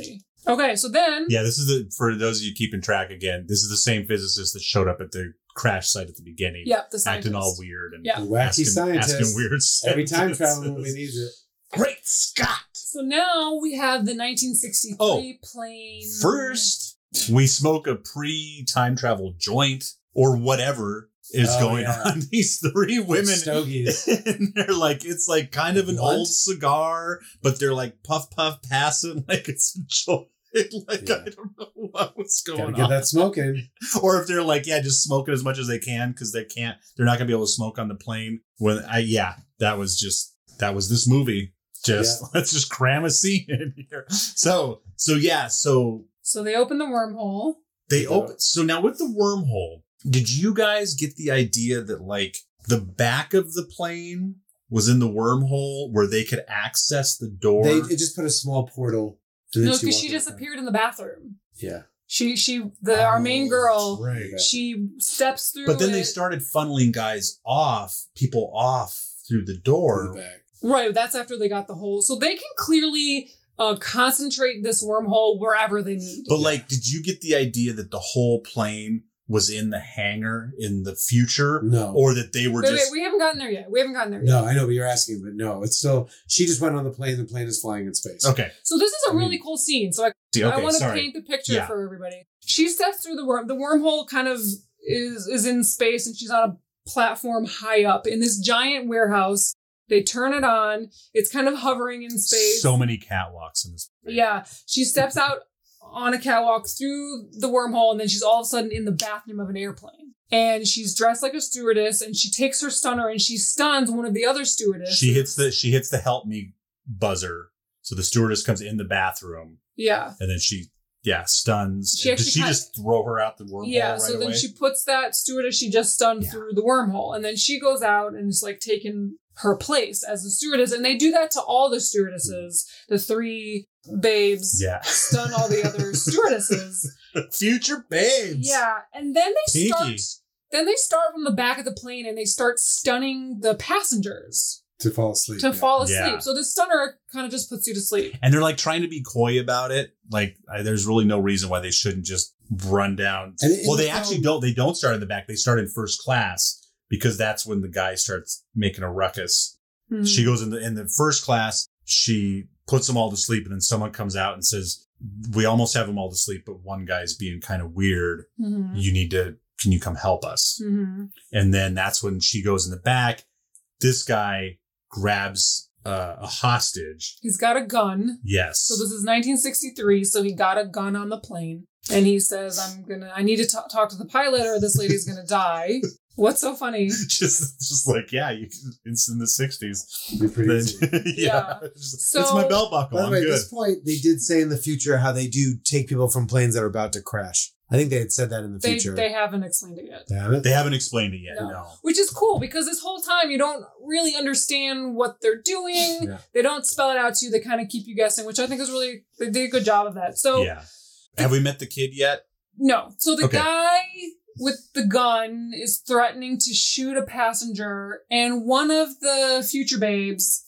Okay, so then... Yeah, this is the, for those of you keeping track again, this is the same physicist that showed up at the crash site at the beginning. Yep, the scientist. Acting all weird and yeah. The wacky asking, scientist. asking weird Every time sentences. travel movie needs it. Great Scott! So now we have the nineteen sixty-three Oh, plane. First, we smoke a pre-time travel joint or whatever is Oh, going yeah. on. These three women, Stogies. and they're like, it's like kind of an Blunt? old cigar, but they're like puff puff passing like it's a joint. Like, Yeah. I don't know what was Gotta going get on. that smoking. Or if they're like, yeah, just smoke it as much as they can because they can't, they're not gonna be able to smoke on the plane. When I, yeah, that was just, that was this movie. Just Yeah. let's just cram a scene in here. So, so yeah, so So they open the wormhole. they Yeah. open. So now with the wormhole, did you guys get the idea that like the back of the plane was in the wormhole where they could access the door? They it just put a small portal. and then No, because walked she in just front. appeared in the bathroom. Yeah. She, she, the our main girl, Right. she steps through but then they it. started funneling guys off, people off through the door. In the back. Right, that's after they got the hole. So they can clearly uh, concentrate this wormhole wherever they need. But like, did you get the idea that the whole plane was in the hangar in the future, No. or that they were Wait, just? wait, we haven't gotten there yet. We haven't gotten there yet. No, I know, but you're asking, but no, it's still. She just went on the plane. The plane is flying in space. Okay, So this is a really cool scene. So I, see, I okay, want to sorry. paint the picture Yeah. for everybody. She steps through the worm. The wormhole kind of is is in space, and she's on a platform high up in this giant warehouse. They turn it on. It's kind of hovering in space. So many catwalks in this. Yeah. She steps out on a catwalk through the wormhole, and then she's all of a sudden in the bathroom of an airplane. And she's dressed like a stewardess, and she takes her stunner and she stuns one of the other stewardesses. She hits the she hits the help me buzzer. So the stewardess comes in the bathroom, Yeah. and then she yeah stuns. She Does actually she kinda- just throw her out the wormhole Yeah, right so away? then she puts that stewardess she just stunned Yeah. through the wormhole, and then she goes out and is like taking her place as a stewardess, and they do that to all the stewardesses. The three babes yeah, stun all the other stewardesses. future babes. Yeah, and then they Pinky. start. Then they start from the back of the plane and they start stunning the passengers To fall asleep. to yeah. fall asleep. Yeah. So the stunner kind of just puts you to sleep. And they're like trying to be coy about it. Like I, there's really no reason why they shouldn't just run down. And in well, the they film- actually don't. They don't start in the back. They start in first class because that's when the guy starts making a ruckus. Mhm. She goes in the in the first class. She puts them all to sleep, and then someone comes out and says, "We almost have them all to sleep, but one guy's being kind of weird. Mhm. You need to. Can you come help us?" Mhm. And then that's when she goes in the back. This guy grabs uh, a hostage. He's got a gun. Yes. So this is nineteen sixty-three. So he got a gun on the plane, and he says, "I'm gonna. I need to t- talk to the pilot, or this lady's gonna die." What's so funny? just, just like yeah, you, it's in the sixties. It'd be pretty easy. yeah, Yeah. Just, So- it's my belt buckle. By the I'm way, at good. this point, they did say in the future how they do take people from planes that are about to crash. I think they had said that in the They future. they haven't explained it yet. They haven't? They haven't explained it yet. No. No. Which is cool because this whole time you don't really understand what they're doing. Yeah. They don't spell it out to you. They kind of keep you guessing, which I think is really, they did a good job of that. So, Yeah. Have we met the kid yet? no. So the Okay. guy with the gun is threatening to shoot a passenger, and one of the future babes,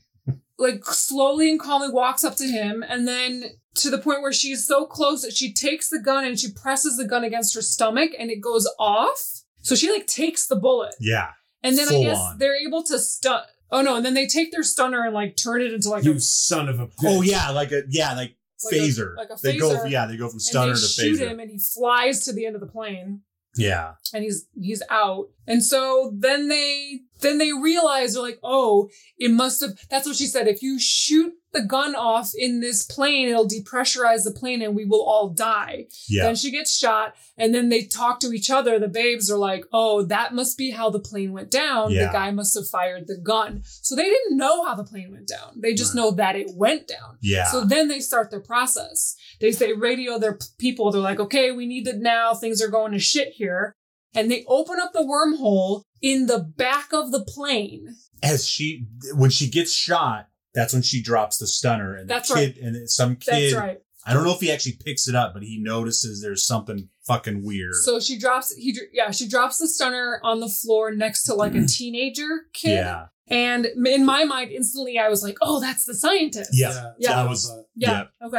like, slowly and calmly walks up to him, and then to the point where she's so close that she takes the gun and she presses the gun against her stomach, and it goes off. So she, like, takes the bullet. Yeah. And then Full I guess on. they're able to stun. Oh no! And then they take their stunner and like turn it into like You a, son of a bitch. Oh yeah, like a yeah, like, Like a- phaser. like a They go phaser. yeah, they go from and stunner they to shoot phaser. him and he flies to the end of the plane Yeah. and he's he's out. And so then they then they realize they're like, oh, it must have. That's what she said. If you shoot the gun off in this plane, it'll depressurize the plane and we will all die. Yeah. Then she gets shot, and then they talk to each other. The babes are like, oh, that must be how the plane went down. Yeah. The guy must have fired the gun. So they didn't know how the plane went down. They just Right. know that it went down. Yeah. So then they start their process. They say radio their p- people. They're like, okay, we need it now. Things are going to shit here. And they open up the wormhole in the back of the plane. As she when she gets shot, that's when she drops the stunner and That's the kid and some kid That's right. I don't know if he actually picks it up, but he notices there's something fucking weird. So she drops, he, dr- yeah, she drops the stunner on the floor next to like a teenager kid. yeah. And in my mind, instantly I was like, oh, that's the scientist. Yeah. Yeah. That was Yeah. Okay.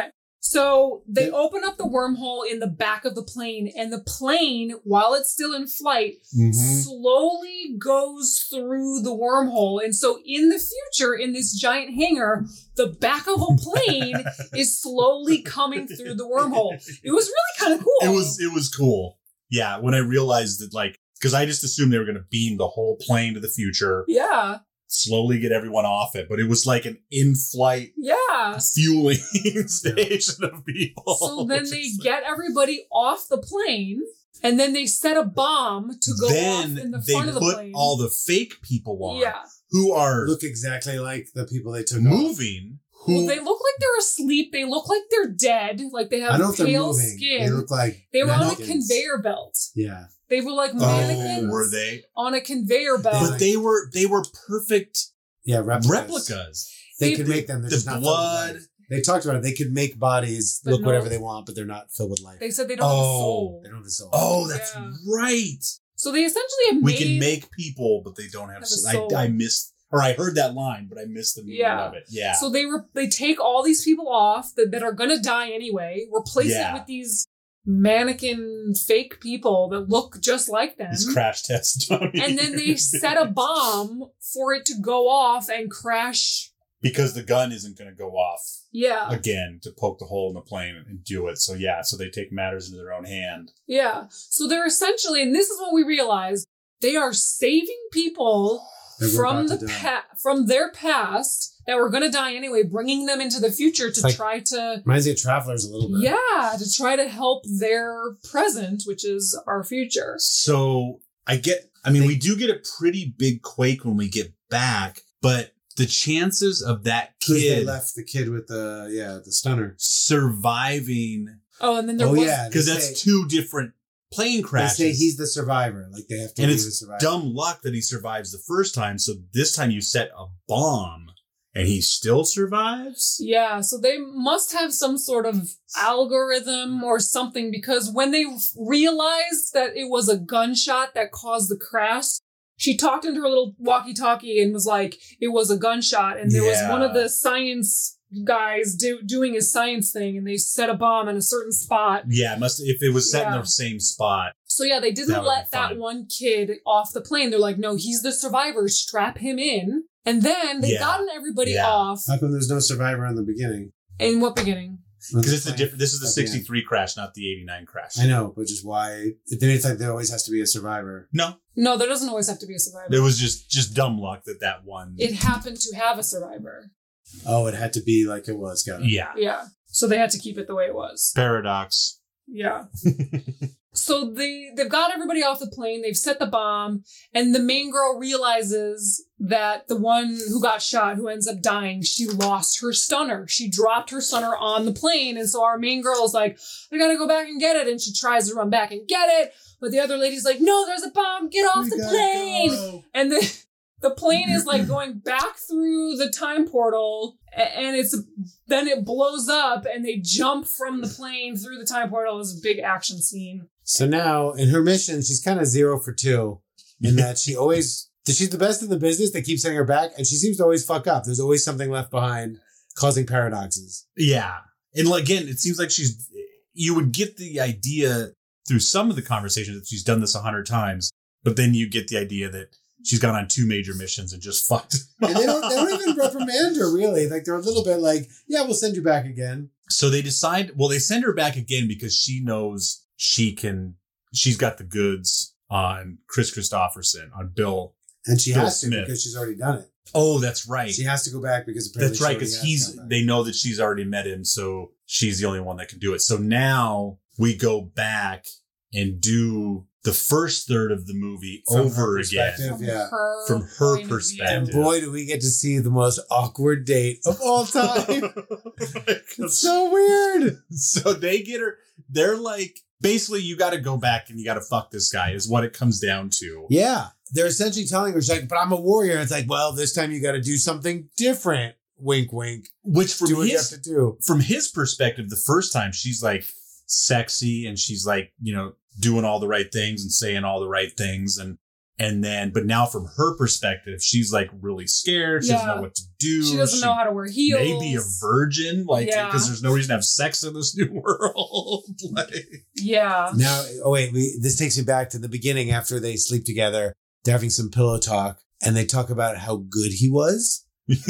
So they Yeah. open up the wormhole in the back of the plane, and the plane, while it's still in flight, Mhm. slowly goes through the wormhole. And so in the future, in this giant hangar, the back of a plane is slowly coming through the wormhole. It was really kind of cool. It was it was cool. Yeah, when I realized that, like, because I just assumed they were going to beam the whole plane to the future, Yeah. slowly get everyone off it, but it was like an in-flight Yeah. fueling station of people. So then which they is- get everybody off the plane, and then they set a bomb to go then off in the they front of the put plane. all the fake people on Yeah. who are Look exactly like the people they took off. moving. Who Well, they look like they're asleep. They look like they're dead. Like they I have don't know if they're pale moving. skin. They look like They were on a mannequins. conveyor belt. Yeah. They were like oh, mannequins were they? on a conveyor belt. But they were they were perfect Yeah, replicas. replicas. They They- could make them. They're The just not filled with blood. life. They talked about it. They could make bodies But look no- whatever they want, but they're not filled with life. They said they don't have a Oh. soul. They don't have a soul. Oh, that's Yeah. right. So they essentially have We made can make people, but they don't have. Have a soul. soul. I, I missed, or I heard that line, but I missed the meaning Yeah. of it. Yeah. So they were they take all these people off that, that are gonna die anyway, replace Yeah. it with these mannequin fake people that look just like them. These crash test dummies. And then they set a bomb for it to go off and crash. because the gun isn't going to go off Yeah. again to poke the hole in the plane and do it. So yeah, so they take matters into their own hand. Yeah. So they're essentially, and this is what we realize, they are saving people That we're from about the to die. pa- from their past that were going to die anyway, bringing them into the future to Like- try to, Reminds me of Travelers a little bit. yeah, to try to help their present, which is our future. So I get, I mean, we do get a pretty big quake when we get back, but the chances of that 'Cause they kid left the kid with the yeah the stunner. surviving, Oh, and then there Oh was, yeah, because they that's say- two different plane They crashes. say he's the survivor. Like they have to and be it's the survivor. dumb luck that he survives the first time. So this time you set a bomb and he still survives. yeah, so they must have some sort of algorithm or something, because when they realized that it was a gunshot that caused the crash, she talked into her little walkie-talkie and was like, it was a gunshot. And there Yeah. was one of the science guys do, doing his science thing, and they set a bomb in a certain spot. Yeah, it must if it was set in Yeah. the same spot. So yeah, they That didn't would be let that fun. one kid off the plane. They're like, no, he's the survivor. Strap him in. And then they Yeah. gotten everybody Yeah. off. How come there's no survivor in the beginning? In what beginning? Because it's the different. This is the At the end. sixty-three crash, not the eighty-nine crash. I know, but just why? Then it's like there always has to be a survivor. No, No, there doesn't always have to be a survivor. it was just just dumb luck that that one. It happened to have a survivor. Oh, it had to be like it was. Got it. yeah, Yeah. So they had to keep it the way it was. paradox. Yeah. So they they've got everybody off the plane, they've set the bomb, and the main girl realizes that the one who got shot, who ends up dying, she lost her stunner. She dropped her stunner on the plane, and so our main girl is like, I gotta go back and get it, and she tries to run back and get it, but the other lady's like, no, there's a bomb, get off We the gotta plane! go. And the the plane is like going back through the time portal, a- and it's then it blows up, and they jump from the plane through the time portal. It's a big action scene. So now in her mission, she's kind of zero for two in that she always, she's the best in the business. They keep sending her back and she seems to always fuck up. There's always something left behind causing paradoxes. Yeah, and like, again, it seems like she's. You would get the idea through some of the conversations that she's done this a hundred times, but then you get the idea that she's gone on two major missions and just fucked. And they don't, they don't even reprimand her really. Like they're a little bit like, yeah, we'll send you back again. So they decide, well, they send her back again because she knows she can, she's got the goods on Chris Christopherson, on Bill. And she Bill has to Smith. because she's already done it. Oh, that's right. She has to go back because apparently That's right, she because already has he's, gone back. they know that she's already met him, so she's the only one that can do it. So now we go back and do the first third of the movie From her over again. perspective. From Yeah. her, From her point of view. perspective. And boy, do we get to see the most awkward date of all time. It's so weird. So they get her, they're like, basically, you got to go back and you got to fuck this guy, is what it comes down to. Yeah. They're essentially telling her, she's like, but I'm a warrior. It's like, well, this time you got to do something different. Wink, wink. Which, from Do what you have his, to do. from his perspective, the first time she's like sexy and she's like, you know, doing all the right things and saying all the right things. And, And then, but now from her perspective, she's like really scared. She Yeah. doesn't know what to do. She doesn't know how to wear heels. Maybe a virgin, like, because Yeah. there's no reason to have sex in this new world. Like, Yeah. Now, oh wait, we, this takes me back to the beginning after they sleep together. They're having some pillow talk and they talk about how good he was.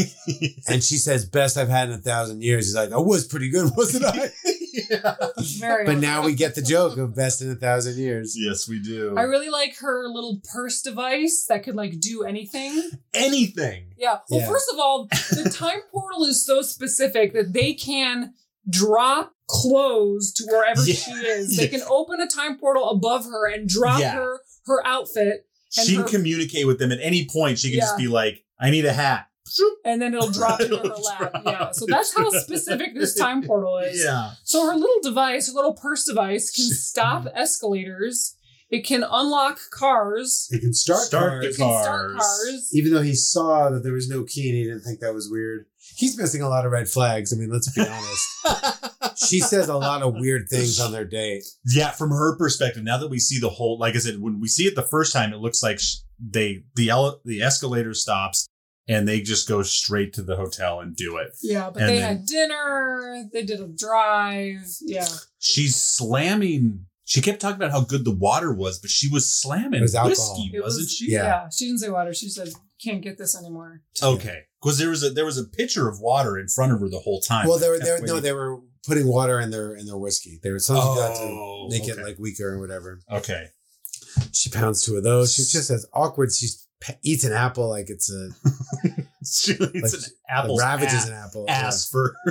And she says, best I've had in a thousand years. He's like, I was pretty good, wasn't I? yeah. Very But now we get the joke of best in a thousand years. Yes, we do. I really like her little purse device that could like do anything. Anything. Yeah. Well, Yeah. first of all, the time portal is so specific that they can drop clothes to wherever Yeah. she is. They can open a time portal above her and drop Yeah. her her outfit. And She her- can communicate with them at any point. She can Yeah. just be like, I need a hat. and then it'll drop into her It'll lap. drop. Yeah. So that's how specific this time portal is. Yeah. So her little device, her little purse device, can stop escalators. It can unlock cars. He can start, Start the cars. It can start Cars. cars. Even though he saw that there was no key and he didn't think that was weird. He's missing a lot of red flags. I mean, let's be honest. She says a lot of weird things on their date. Yeah, from her perspective, now that we see the whole, like I said, when we see it the first time, it looks like sh- they the ele- the escalator stops and they just go straight to the hotel and do it. Yeah, but And they then- had dinner. They did a drive. Yeah. She's slamming. She kept talking about how good the water was, but she was slamming It was alcohol. whiskey, It wasn't was- she? Yeah. Yeah. She didn't say water. She said, can't get this anymore. Okay, because there was a there was a pitcher of water in front of her the whole time. Well, they were I they kept were, no, waiting. they were putting water in their in their whiskey. They were something like that Oh, to make okay. it like weaker or whatever. Okay. She pounds two of those. She just says awkward. She pe- eats an apple like it's a She eats Like, an apple. ravages ass, an apple. ass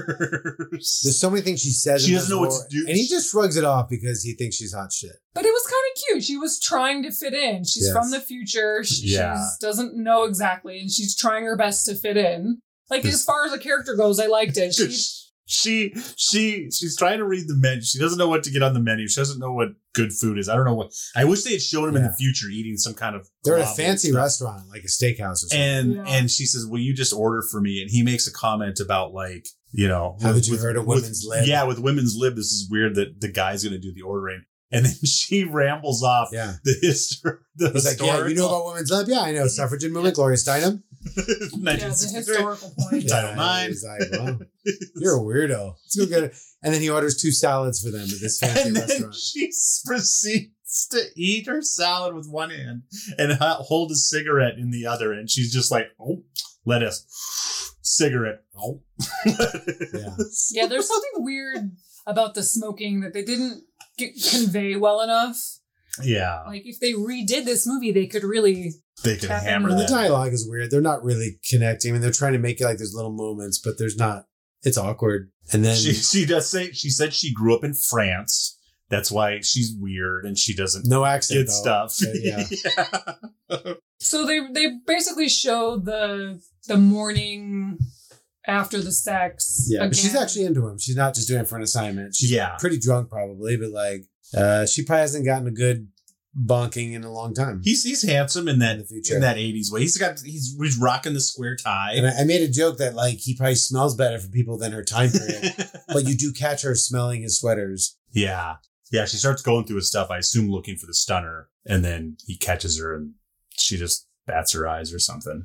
first. There's so many things she says. She and doesn't know what more, to do. and he just shrugs it off because he thinks she's hot shit. But it was kind of cute. She was trying to fit in. She's Yes. from the future. She Yeah. she's, doesn't know exactly, and she's trying her best to fit in. Like, This- as far as the character goes, I liked it. She, She she she's trying to read the menu. She doesn't know what to get on the menu. She doesn't know what good food is. I don't know what. I wish they had shown him in Yeah. the future eating some kind of. They're at a global fancy stuff. restaurant, like a steakhouse or something. And Yeah. and she says, "Will you just order for me?" And he makes a comment about like, you know, Haven't you heard of women's lib? Yeah, with women's lib, this is weird that the guy's going to do the ordering. And then she rambles off Yeah. the history. The He's like, yeah, you know about women's lib? Yeah, I know. Suffragette movement, Gloria Steinem. yeah, the historical point. Title nine. He's like, well, you're a weirdo. Let's go get it. And then he orders two salads for them at this fancy And then restaurant. she s- proceeds to eat her salad with one hand and ha- hold a cigarette in the other. And she's just like, oh, lettuce, cigarette. Oh, Yeah. Yeah, there's something weird about the smoking that they didn't get, convey well enough. Yeah. Like, if they redid this movie, they could really. They could Tap hammer into And the that. dialogue is weird. They're not really connecting. I mean, they're trying to make it like there's little moments, but there's not. It's awkward. And then She, she does say, she said she grew up in France. That's why she's weird and she doesn't no accent, get though. stuff. But yeah. Yeah. So they they basically show the the morning after the sex. Yeah, but she's again. actually into him. She's not just doing it for an assignment. She's Yeah. pretty drunk probably, but like uh, she probably hasn't gotten a good bonking in a long time. He's he's handsome in that In the future. in that eighties way. He's got he's he's rocking the square tie. And I, I made a joke that like he probably smells better for people than her time period, but you do catch her smelling his sweaters. Yeah. Yeah, she starts going through his stuff, I assume looking for the stunner, and then he catches her and she just bats her eyes or something.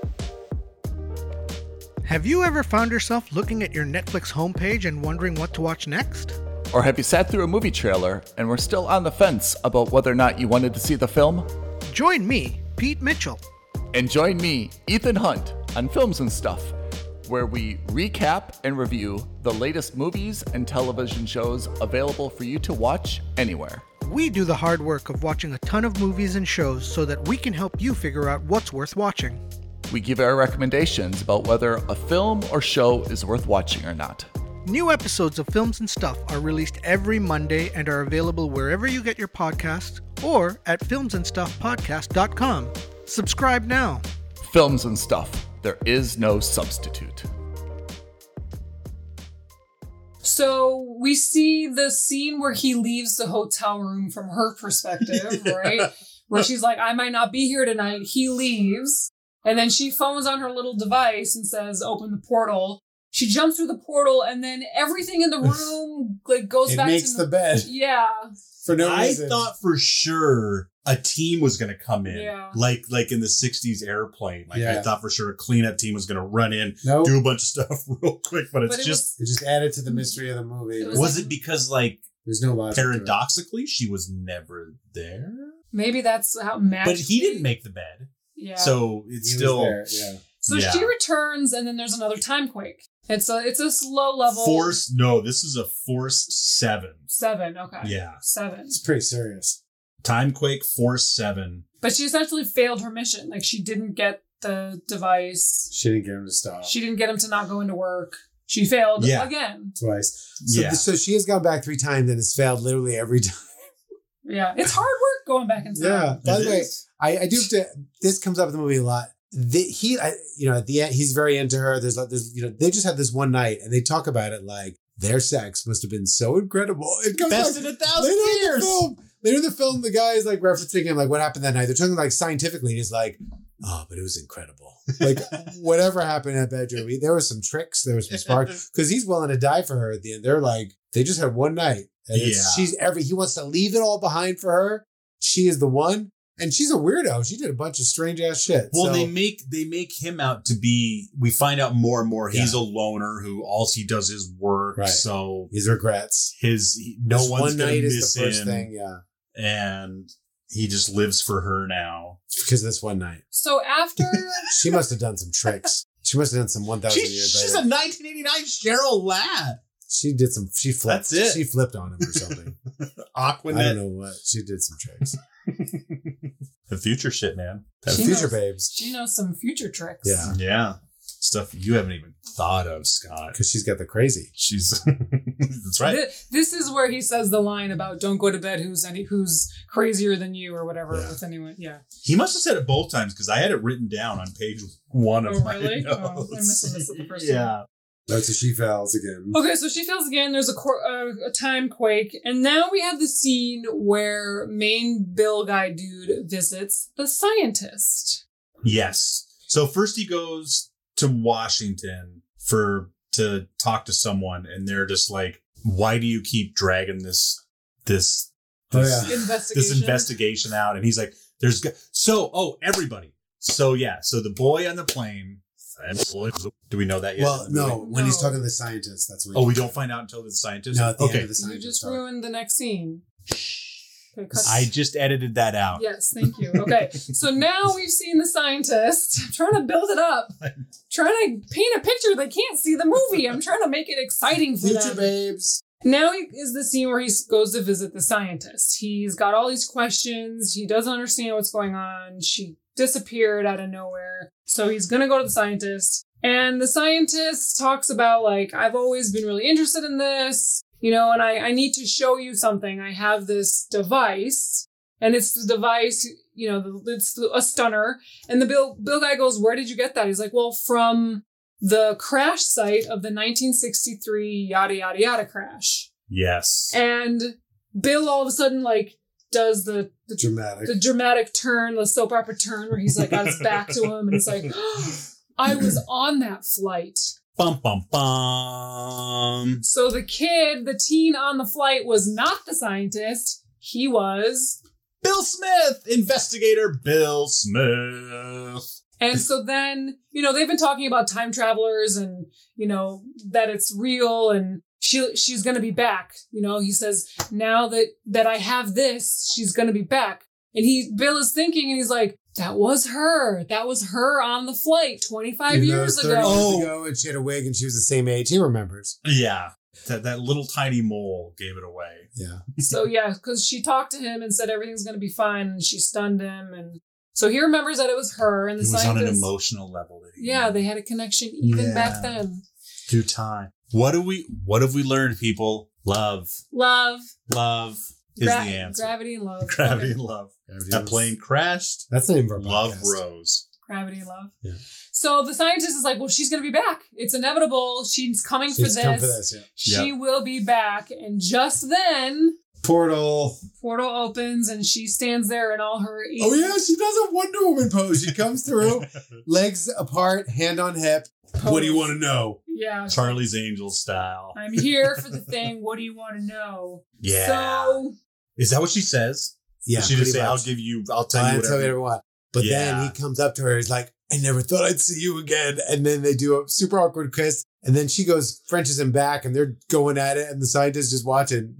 Have you ever found yourself looking at your Netflix homepage and wondering what to watch next? Or have you sat through a movie trailer and were still on the fence about whether or not you wanted to see the film? Join me, Pete Mitchell. And join me, Ethan Hunt, on Films and Stuff, where we recap and review the latest movies and television shows available for you to watch anywhere. We do the hard work of watching a ton of movies and shows so that we can help you figure out what's worth watching. We give our recommendations about whether a film or show is worth watching or not. New episodes of Films and Stuff are released every Monday and are available wherever you get your podcasts or at films and stuff podcast dot com. Subscribe now. Films and Stuff. There is no substitute. So we see the scene where he leaves the hotel room from her perspective, right? Where she's like, I might not be here tonight. He leaves. And then she phones on her little device and says, open the portal. She jumps through the portal and then everything in the room like goes It back makes to the bed Yeah. for no I reason. thought for sure a team was going to come in, Yeah. like like in the sixties Airplane. Like I Yeah. thought for sure a cleanup team was going to run in, Nope. do a bunch of stuff real quick, but it's But it just It just added to the mystery of the movie. It was, was- it because like There's no logic. to it. paradoxically she was never there, Maybe that's how magically. but he didn't make the bed, Yeah. so it's He was still there, yeah. So yeah. she returns, and then there's another time quake. It's a it's a slow level. force. No, this is a force seven. Seven. Okay. Yeah, Seven. It's pretty serious. Timequake force seven. But she essentially failed her mission. Like she didn't get the device. She didn't get him to stop She didn't get him to not go into work. She failed Yeah. again. twice. So, Yeah. so she has gone back three times and has failed literally every time. Yeah. It's hard work going back in time. Yeah. By It the way, is. I, I do have to. This comes up in the movie a lot. The, he, I, you know, at the end, he's very into her. There's, like, there's, you know, they just had this one night, and they talk about it like their sex must have been so incredible. It comes Best back in a thousand later in the years. film. Later in the film, the guy is like referencing him, like what happened that night. They're talking like scientifically, and he's like, "Oh, but it was incredible. Like whatever happened in that bedroom, he, there was some tricks, there was some spark because he's willing to die for her at the end. They're like, they just had one night, and it's, Yeah. she's every. He wants to leave it all behind for her. She is the one, and she's a weirdo. She did a bunch of strange ass shit. Well, so, they make they make him out to be. We find out more and more he's Yeah. a loner who all he does is work. Right. So his regrets. his he- no This one's one gonna night miss is the first him, thing, yeah, and he just lives for her now. because this one night, So after she must have done some tricks. She must have done some one thousand She, years she's later. a nineteen eighty-nine Cheryl Ladd. She did some. She flipped. That's it. She flipped on him or something. Aquanet. I don't know what. She did some tricks. The future shit, man. She Future knows- babes. she knows some future tricks. Yeah. Yeah. Stuff you haven't even thought of, Scott. Because she's got the crazy. She's that's right. Thi- This is where he says the line about "Don't go to bed who's any who's crazier than you" or whatever Yeah. with anyone. Yeah. He must have said it both times because I had it written down on page one of Oh, my really? notes. Oh, I must have missed it the first yeah. That's how she fails again. Okay, so she fails again. There's a, cor- uh, a time quake, and now we have the scene where main Bill guy dude visits the scientist. Yes. So first he goes to Washington for to talk to someone, and they're just like, "Why do you keep dragging this this Oh, this, yeah. Investigation. this investigation out?" And he's like, "There's go- so oh everybody." So yeah, so the boy on the plane. Do we know that yet? Well, no. When he's No. talking to the scientist, that's when. Oh, we don't find out until the scientist. No, at the okay. end of the You scientist. just talk. ruined the next scene. Okay, cut. I just edited that out. Yes, thank you. Okay, so now we've seen the scientist. I'm trying to build it up. Trying to paint a picture. They can't see the movie. I'm trying to make it exciting for Future them. babes. Now is the scene where he goes to visit the scientist. He's got all these questions. He doesn't understand what's going on. She disappeared out of nowhere. So he's going to go to the scientist. And the scientist talks about, like, I've always been really interested in this, you know, and I, I need to show you something. I have this device, and it's the device, you know, it's a stunner. And the Bill, Bill guy goes, where did you get that? He's like, well, from the crash site of the nineteen sixty-three yada, yada, yada crash. Yes. And Bill all of a sudden, like, does the, the, Dramatic. the dramatic turn, the soap opera turn, where he's like got his back to him, and he's like, I was on that flight. Bum bum bum. So the kid, the teen on the flight, was not the scientist. He was. Bill Smith, investigator Bill Smith. And so then, you know, they've been talking about time travelers and, you know, that it's real and she she's going to be back. You know, he says, now that, that I have this, she's going to be back. And he, Bill is thinking and he's like, that was her. That was her on the flight twenty-five Even though it years was thirty ago. years Oh. ago, and she had a wig and she was the same age. He remembers. Yeah. That that little tiny mole gave it away. Yeah. So yeah, because she talked to him and said everything's going to be fine and she stunned him. And so he remembers that it was her and It the was on an scientist. emotional level. That he Yeah, they had a connection even Yeah. back then. through time. What do we what have we learned, people? Love. Love. Love is gra- the answer. Gravity and love. Gravity Okay. and love. That plane crashed. That's the name of our Love podcast. rose. Gravity and love. Yeah. So the scientist is like, well, she's going to be back. It's inevitable. She's coming She's for come this. for this, yeah. She will be back. And just then, Portal. portal opens and she stands there in all her. Oh yeah, she does a Wonder Woman pose. She comes through, legs apart, hand on hip. What do you want to know? Yeah. Charlie's Angel style. I'm here for the thing. What do you want to know? Yeah. So Is that what she says? Yeah, she just pretty say, much. "I'll give you, I'll tell I'll you tell you whatever." whatever you want. But Yeah. then he comes up to her. He's like, "I never thought I'd see you again." And then they do a super awkward kiss. And then she goes Frenches him back, and they're going at it, and the scientist just watching.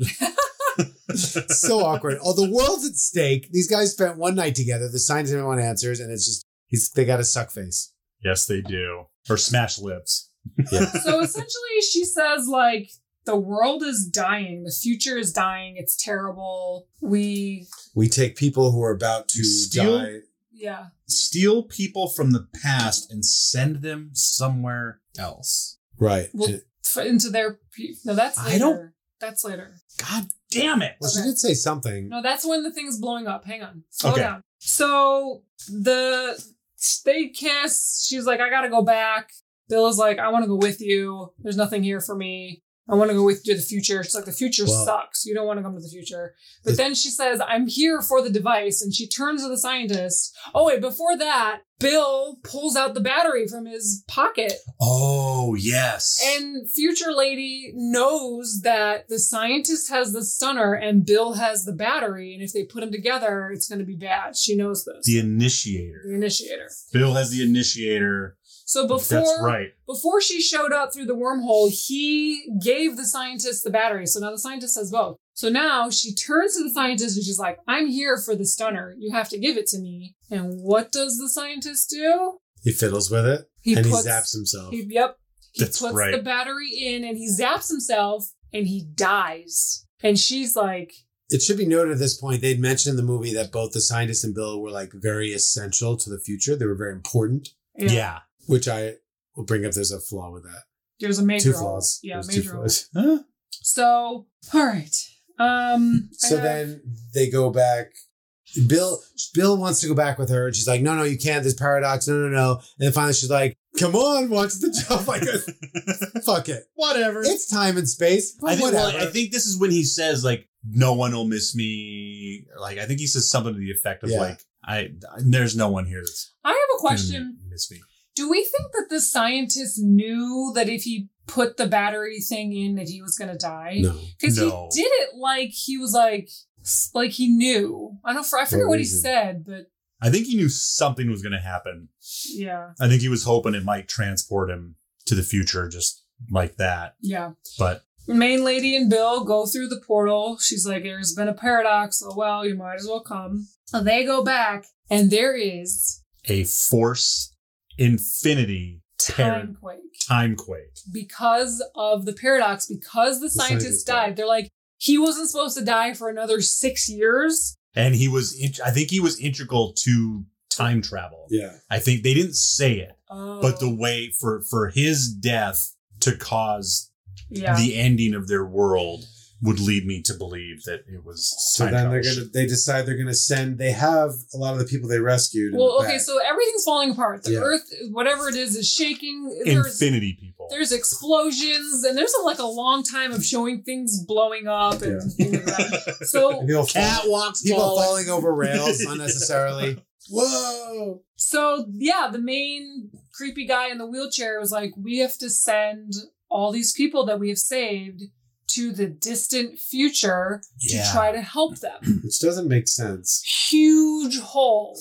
So awkward. Oh, the world's at stake. These guys spent one night together. The scientist didn't want answers, and it's just he's they got a suck face. Yes, they do. Or smash lips. Yeah. So essentially, she says, like, the world is dying. The future is dying. It's terrible. We, We take people who are about to Steal- die. yeah. Steal people from the past and send them somewhere else. Right. Well, f- into their, pe- no, that's later. I don't- That's later. God damn it. Well, she Okay. did say something. No, that's when the thing's blowing up. Hang on. Slow Okay. down. So the they kiss. She's like, I gotta go back. Bill is like, I want to go with you. There's nothing here for me. I want to go with you to the future. She's like, the future Well, sucks. You don't want to come to the future. But the- then she says, I'm here for the device. And she turns to the scientist. Oh, wait, before that, Bill pulls out the battery from his pocket. Oh, yes. And future lady knows that the scientist has the stunner and Bill has the battery. And if they put them together, it's going to be bad. She knows this. the initiator. The initiator. Bill has the initiator. So before, That's right. before she showed up through the wormhole, he gave the scientist the battery. So now the scientist has both. So now she turns to the scientist and she's like, I'm here for the stunner. You have to give it to me. And what does the scientist do? He fiddles with it He and puts, he zaps himself. He, yep. He That's puts right. the battery in and he zaps himself and he dies. And she's like, It should be noted at this point, they'd mentioned in the movie that both the scientist and Bill were like very essential to the future. They were very important, yeah, Yeah. which I will bring up. There's a flaw with that. there's a major Two hole. flaws. Yeah, There's two major hole. flaws. Huh? So, all right. Um, So uh, then they go back. Bill Bill wants to go back with her, and she's like, "No, no, you can't. There's paradox. No, no, no." And then finally, she's like, "Come on, watch the job." Like, fuck it, Whatever. it's time and space. I think, well, Whatever. I think this is when he says, like, no one will miss me. Like, I think he says something to the effect of, Yeah. like, I, there's no one here that's I have a gonna question. miss me. Do we think that the scientist knew that if he put the battery thing in that he was going to die? no. Because No. he did it like he was like, s- like he knew. I don't. I forget What what he reason? said, but I think he knew something was going to happen. yeah, I think he was hoping it might transport him to the future just like that. yeah. But Main lady and Bill go through the portal. She's like, "There's been a paradox. Oh well, you might as well come." And they go back, and there is a force infinity time par- quake timequake. because of the paradox. Because the, The scientist scientist died, died. they're like, he wasn't supposed to die for another six years. And he was, int- I think he was integral to time travel. Yeah. I think they didn't say it, Oh, but the way for, for his death to cause yeah. the ending of their world would lead me to believe that it was So time then they're travel. gonna. They decide they're gonna send. They have a lot of the people they rescued. in Well, the okay, back. so everything's falling apart. The Yeah. Earth, whatever it is, is shaking. There's, Infinity people. there's explosions, and there's like a long time of showing things blowing up and Yeah. things like that. So, people, fall- Catwalks people falling. falling over rails unnecessarily. Whoa! so yeah, the main creepy guy in the wheelchair was like, "We have to send all these people that we have saved to the distant future Yeah. to try to help them." Which doesn't make sense. Huge hole,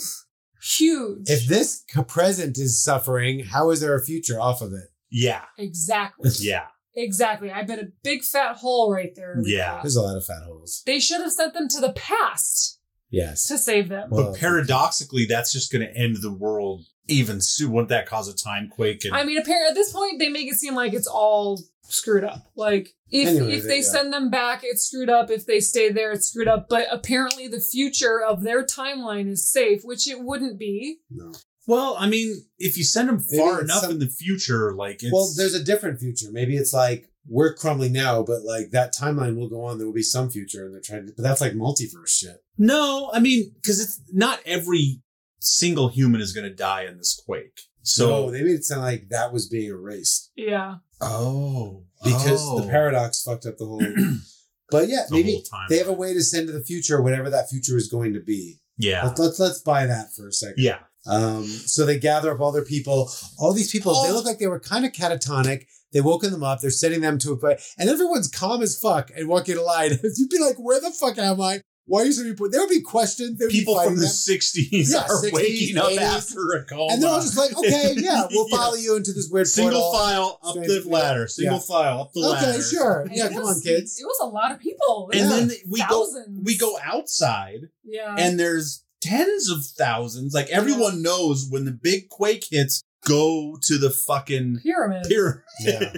huge. If this c- present is suffering, how is there a future off of it? Yeah. exactly, Yeah. exactly. I bet a big fat hole right there. Yeah. There's a lot of fat holes. They should have sent them to the past Yes. to save them. Well, But paradoxically, that's just going to end the world even soon. Wouldn't that cause a time quake? And I mean, apparently at this point, they make it seem like it's all screwed up. Like, if Anyway, if they- they yeah. send them back, it's screwed up. If they stay there, it's screwed up. But apparently the future of their timeline is safe, which it wouldn't be. no. well, I mean, if you send them Maybe far it's enough some- in the future, like it's Well, there's a different future. Maybe it's like we're crumbling now, but like that timeline will go on. There will be some future, and they're trying to. But that's like multiverse shit. no. I mean, because it's not every single human is going to die in this quake. So So they made it sound like that was being erased Yeah. oh, because oh. the paradox fucked up the whole. But yeah, The maybe whole timeline. they have a way to send to the future whatever that future is going to be. Yeah, Let's let's, let's buy that for a second. yeah. Um, so they gather up all their people. All these people, they Oh. look like they were kind of catatonic. They woken them up. They're sending them to a place, and everyone's calm as fuck and walking a line. You'd be like, "Where the fuck am I? Why are you so people? There would be questions. There would People be from the them. sixties Yeah, are sixties, waking up eighties. after a coma. And they're all just like, okay, yeah, we'll Yeah. follow you into this weird Single portal. file up Strange- the ladder. Single yeah. file up the ladder. Okay, sure. And Yeah, it come was- on, kids. It was a lot of people. And Yeah. then we Thousands. go we go outside Yeah. and there's tens of thousands. Like everyone knows when the big quake hits, go to the fucking pyramid. pyramid. Yeah.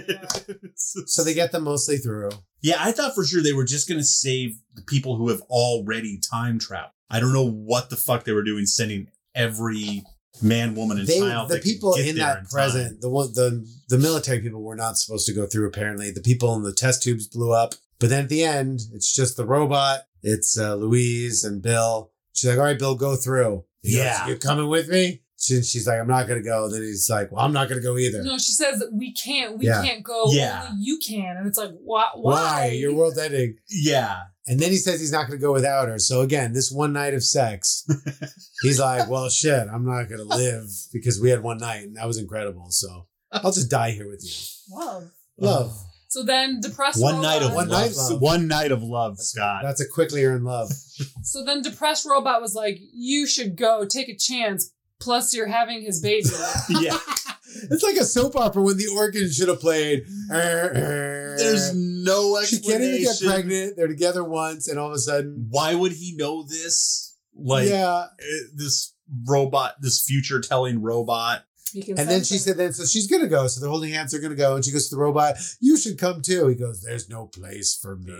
So they get them mostly through. Yeah, I thought for sure they were just going to save the people who have already time traveled. I don't know what the fuck they were doing, sending every man, woman, and They, child. the that could people get in there that present, time. the one, the the military people were not supposed to go through. Apparently, the people in the test tubes blew up. But then at the end, it's just the robot. It's uh, Louise and Bill. She's like, "All right, Bill, go through." He goes, Yeah. "You're coming with me." She, she's like, "I'm not gonna go." Then he's like, "Well, I'm not gonna go either." No, she says that we can't. We Yeah. can't go. Yeah. Only you can. And it's like, why? Why? Why? Your world's ending. Yeah. And then he says he's not going to go without her. So again, this one night of sex, he's like, well, shit, I'm not going to live because we had one night and that was incredible. So I'll just die here with you. Love. Love. So then depressed One night of robot, One love. night love. One night of love, Scott. That's a quickly earned love. So then depressed robot was like, you should go, take a chance. Plus you're having his baby. yeah. It's like a soap opera when the organ should have played. There's There's no She can't explanation. even get pregnant. They're together once and all of a sudden. Why would he know this? Like yeah. uh, this robot, this future telling robot. He can And then sense she it. said, then so she's going to go. So they're holding hands. They're going to go. And she goes to the robot. You should come too. He goes, there's no place for me.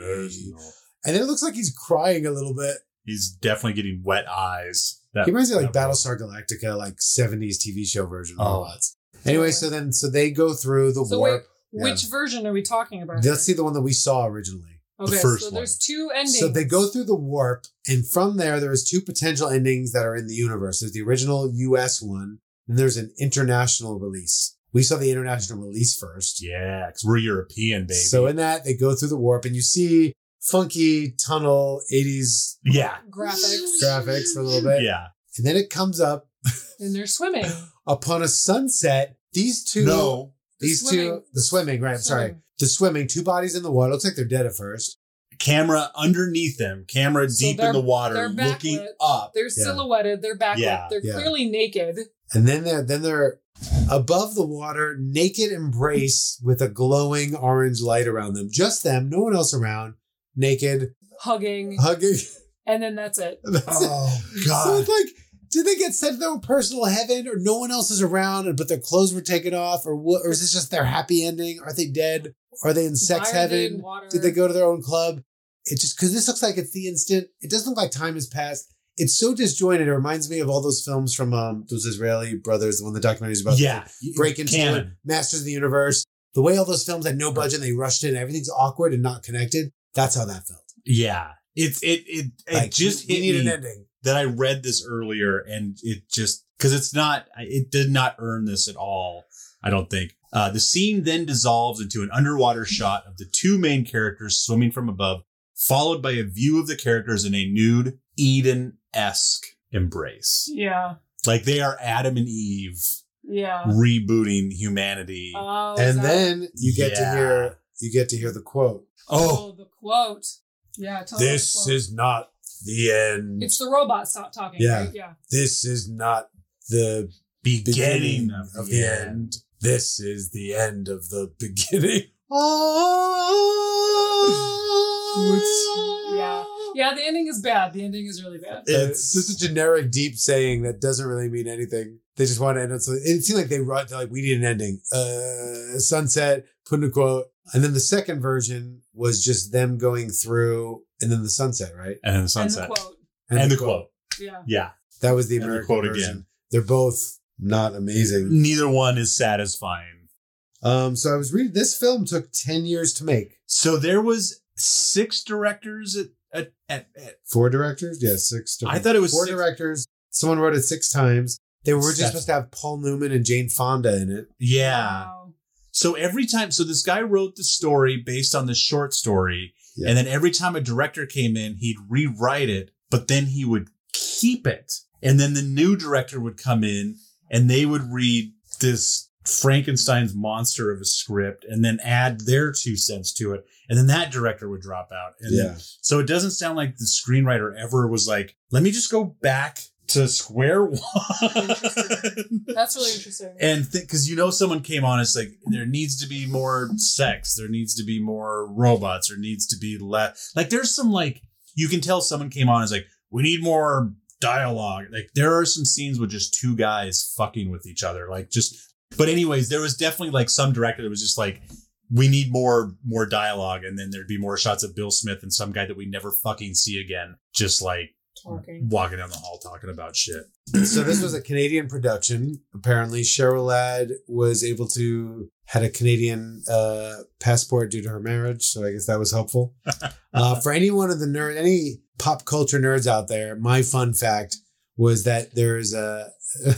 And then it looks like he's crying a little bit. He's definitely getting wet eyes. That, He reminds me of like that Battlestar Galactica, like seventies T V show version of Oh. robots. Anyway, so then so they go through the So warp. wait, which version are we talking about? Let's see the one that we saw originally. Okay, first so one. there's two endings. So they go through the warp, and from there, there's two potential endings that are in the universe. There's the original U S one, and there's an international release. We saw the international release first. Yeah, because we're European, baby. So in that, they go through the warp, and you see funky tunnel eighties yeah, graphics. graphics for a little bit. yeah. And then it comes up And they're swimming. upon a sunset. These two, No, these swimming. two, the swimming, right? I'm sorry. Swimming. The swimming, two bodies in the water. Looks like they're dead at first. camera underneath them, camera So deep they're- in the water, they're looking backlit. up. They're Yeah. silhouetted. They're backlit. Yeah. They're Yeah. clearly naked. And then they're, then they're above the water, naked embrace with a glowing orange light around them. Just them, no one else around. Naked, Hugging. hugging. And then that's it. That's Oh it. So it's like, did they get sent to their own personal heaven, or no one else is around, and but their clothes were taken off, or what? Or is this just their happy ending? Are they dead? Are they in sex Why are they heaven? in water? Did they go to their own club? It just because this looks like it's the instant. It doesn't look like time has passed. It's so disjointed. It reminds me of all those films from um those Israeli brothers, the one the documentary is about. Yeah, break into canon. Masters of the Universe. The way all those films had no budget, and they rushed in, everything's awkward and not connected. That's how that felt. Yeah, it's it it it Like, just we hit need me an ending. that I read this earlier, and it just because it's not it did not earn this at all. I don't think. Uh, the scene then dissolves into an underwater shot of the two main characters swimming from above, followed by a view of the characters in a nude Eden-esque embrace. Yeah. Like they are Adam and Eve Yeah. rebooting humanity. Oh, is And that- then you get Yeah. to hear you get to hear the quote. oh, the quote. Yeah. Tell us This the quote. is not the end. It's the robot stop talking, Yeah. right? Yeah. This is not the beginning, beginning of, of the, the end. end. This is the end of the beginning. Yeah. Yeah, the ending is bad. The ending is really bad. It's just a generic, deep saying that doesn't really mean anything. They just want to end it. So it seemed like they wrote, they're like, we need an ending. Uh, sunset, put in a quote. And then the second version was just them going through and then the sunset, right? And the And the sunset. quote. And, the quote. Yeah. Yeah. That was the And the American quote version. again. They're both not amazing. Neither one is satisfying. Um, so I was reading, this film took ten years to make. So there was six directors at at, at, at Four directors? Yeah, six. I thought it was four six- directors. Someone wrote it six times. They were just Seven. supposed to have Paul Newman and Jane Fonda in it. yeah. Wow. So every time, so this guy wrote the story based on the short story, Yeah. and then every time a director came in, he'd rewrite it, but then he would keep it, and then the new director would come in, and they would read this Frankenstein's monster of a script and then add their two cents to it. And then that director would drop out. And Yeah. then, so it doesn't sound like the screenwriter ever was like, let me just go back to square one. That's really interesting. And because, th- you know, someone came on, it's like, there needs to be more sex. There needs to be more robots. There needs to be less. Like, there's some, like, you can tell someone came on and is like, we need more dialogue. Like, there are some scenes with just two guys fucking with each other. Like, just, but anyways, there was definitely, like, some director that was just like, we need more, more dialogue. And then there'd be more shots of Bill Smith and some guy that we never fucking see again. Just, like, Talking. walking down the hall talking about shit. So this was a Canadian production. Apparently, Cheryl Ladd was able to had a Canadian uh, passport due to her marriage, so I guess that was helpful. uh, for any one of the nerd, any pop culture nerds out there, my fun fact was that there is a,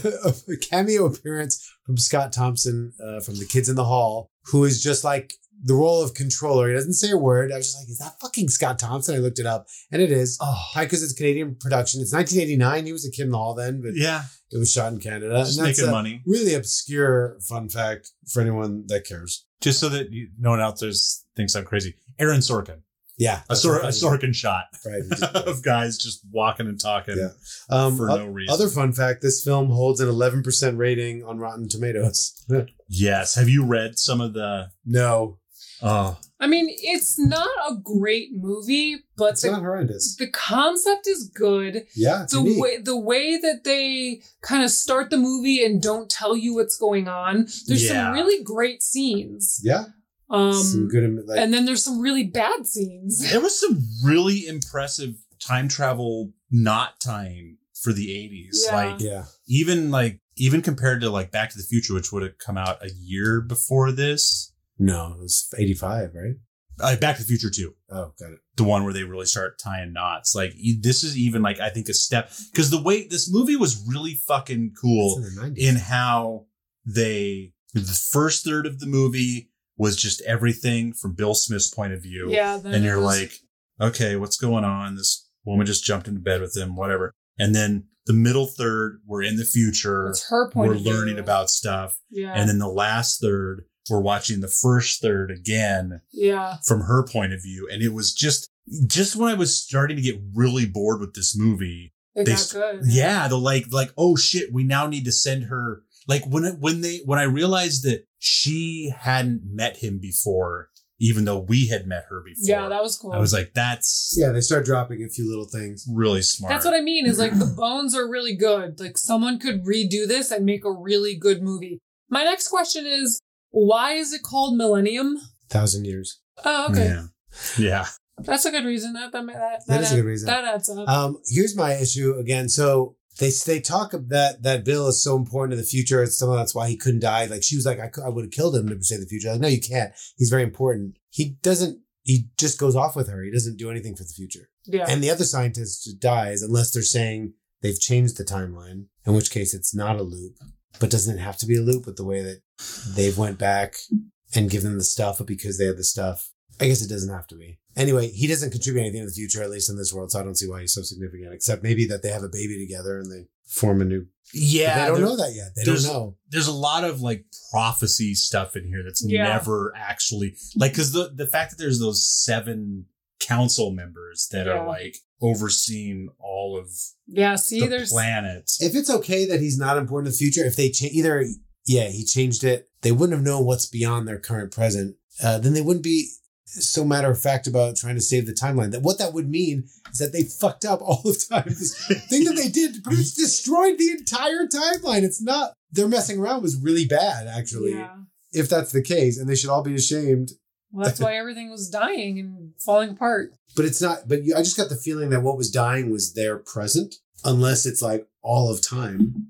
a cameo appearance from Scott Thompson uh, from The Kids in the Hall, who is just like the role of controller. He doesn't say a word. I was just like, is that fucking Scott Thompson? I looked it up, and it is. Oh, Probably because it's Canadian production. It's nineteen eighty-nine. He was a kid in the hall then, but yeah. it was shot in Canada. Just and that's making a money. really obscure fun fact for anyone that cares. Just so that you, no one else there thinks I'm crazy. Aaron Sorkin. Yeah. A, Sor- a Sorkin shot Right. of guys just walking and talking Yeah. Um, for o- no reason. Other fun fact, this film holds an eleven percent rating on Rotten Tomatoes. Yes. Have you read some of the... No, Oh, I mean, it's not a great movie, but it's the, not horrendous. the concept is good. Yeah, it's The unique. way the way that they kind of start the movie and don't tell you what's going on. There's Yeah. some really great scenes. Yeah. Some Um, good, like, and then there's some really bad scenes. there was some really impressive time travel not tying for the eighties. Yeah. Like, yeah. even like, even compared to like Back to the Future, which would have come out a year before this. No, it was eighty-five, right? Uh, Back to the Future two. Oh, got it. The one where they really start tying knots. Like, e- this is even like, I think a step, because the way this movie was really fucking cool It's in the nineties. in how they, the first third of the movie was just everything from Bill Smith's point of view. Yeah, then And it you're was- like, okay, what's going on? This woman just jumped into bed with him, whatever. And then the middle third, we're in the future. it's her point We're of view. learning about stuff. Yeah, And then the last third, we're watching the first third again yeah, from her point of view. And it was just, just when I was starting to get really bored with this movie, it they got s- good. yeah, the like, like, oh shit, we now need to send her. Like when, it, when they, when I realized that she hadn't met him before, even though we had met her before. yeah, that was cool. I was like, that's Yeah, they start dropping a few little things. really smart. That's what I mean. Is like the bones are really good. Like someone could redo this and make a really good movie. My next question is, why is it called Millennium? Thousand years. Oh, okay. Yeah. Yeah. That's a good reason. That that that, That is a add- good reason. That adds up. Um, here's my issue again. So they they talk of that that Bill is so important to the future. It's some of that's why he couldn't die. Like she was like, I, could, I would have killed him to save the future. Like, no, you can't. He's very important. He doesn't. He just goes off with her. He doesn't do anything for the future. yeah. And the other scientist just dies unless they're saying they've changed the timeline, in which case it's not a loop. But doesn't it have to be a loop with the way that they've went back and given the stuff because they had the stuff? I guess it doesn't have to be. Anyway, he doesn't contribute anything to the future, at least in this world, so I don't see why he's so significant, except maybe that they have a baby together and they form a new... Yeah. But they don't there- know that yet. They don't there's- know. There's a lot of like prophecy stuff in here that's Yeah. never actually like, cause the, the fact that there's those seven council members that Yeah. are like overseeing all of yeah. See, the there's planet. If it's okay that he's not important in the future, if they cha- either, yeah, he changed it, they wouldn't have known what's beyond their current present, uh, then they wouldn't be so matter of fact about trying to save the timeline. That what that would mean is that they fucked up all the time. This thing that they did pretty much destroyed the entire timeline. It's not, their messing around was really bad, actually, yeah. if that's the case, and they should all be ashamed. Well, that's why everything was dying and falling apart. But it's not, but you, I just got the feeling that what was dying was their present, unless it's like all of time.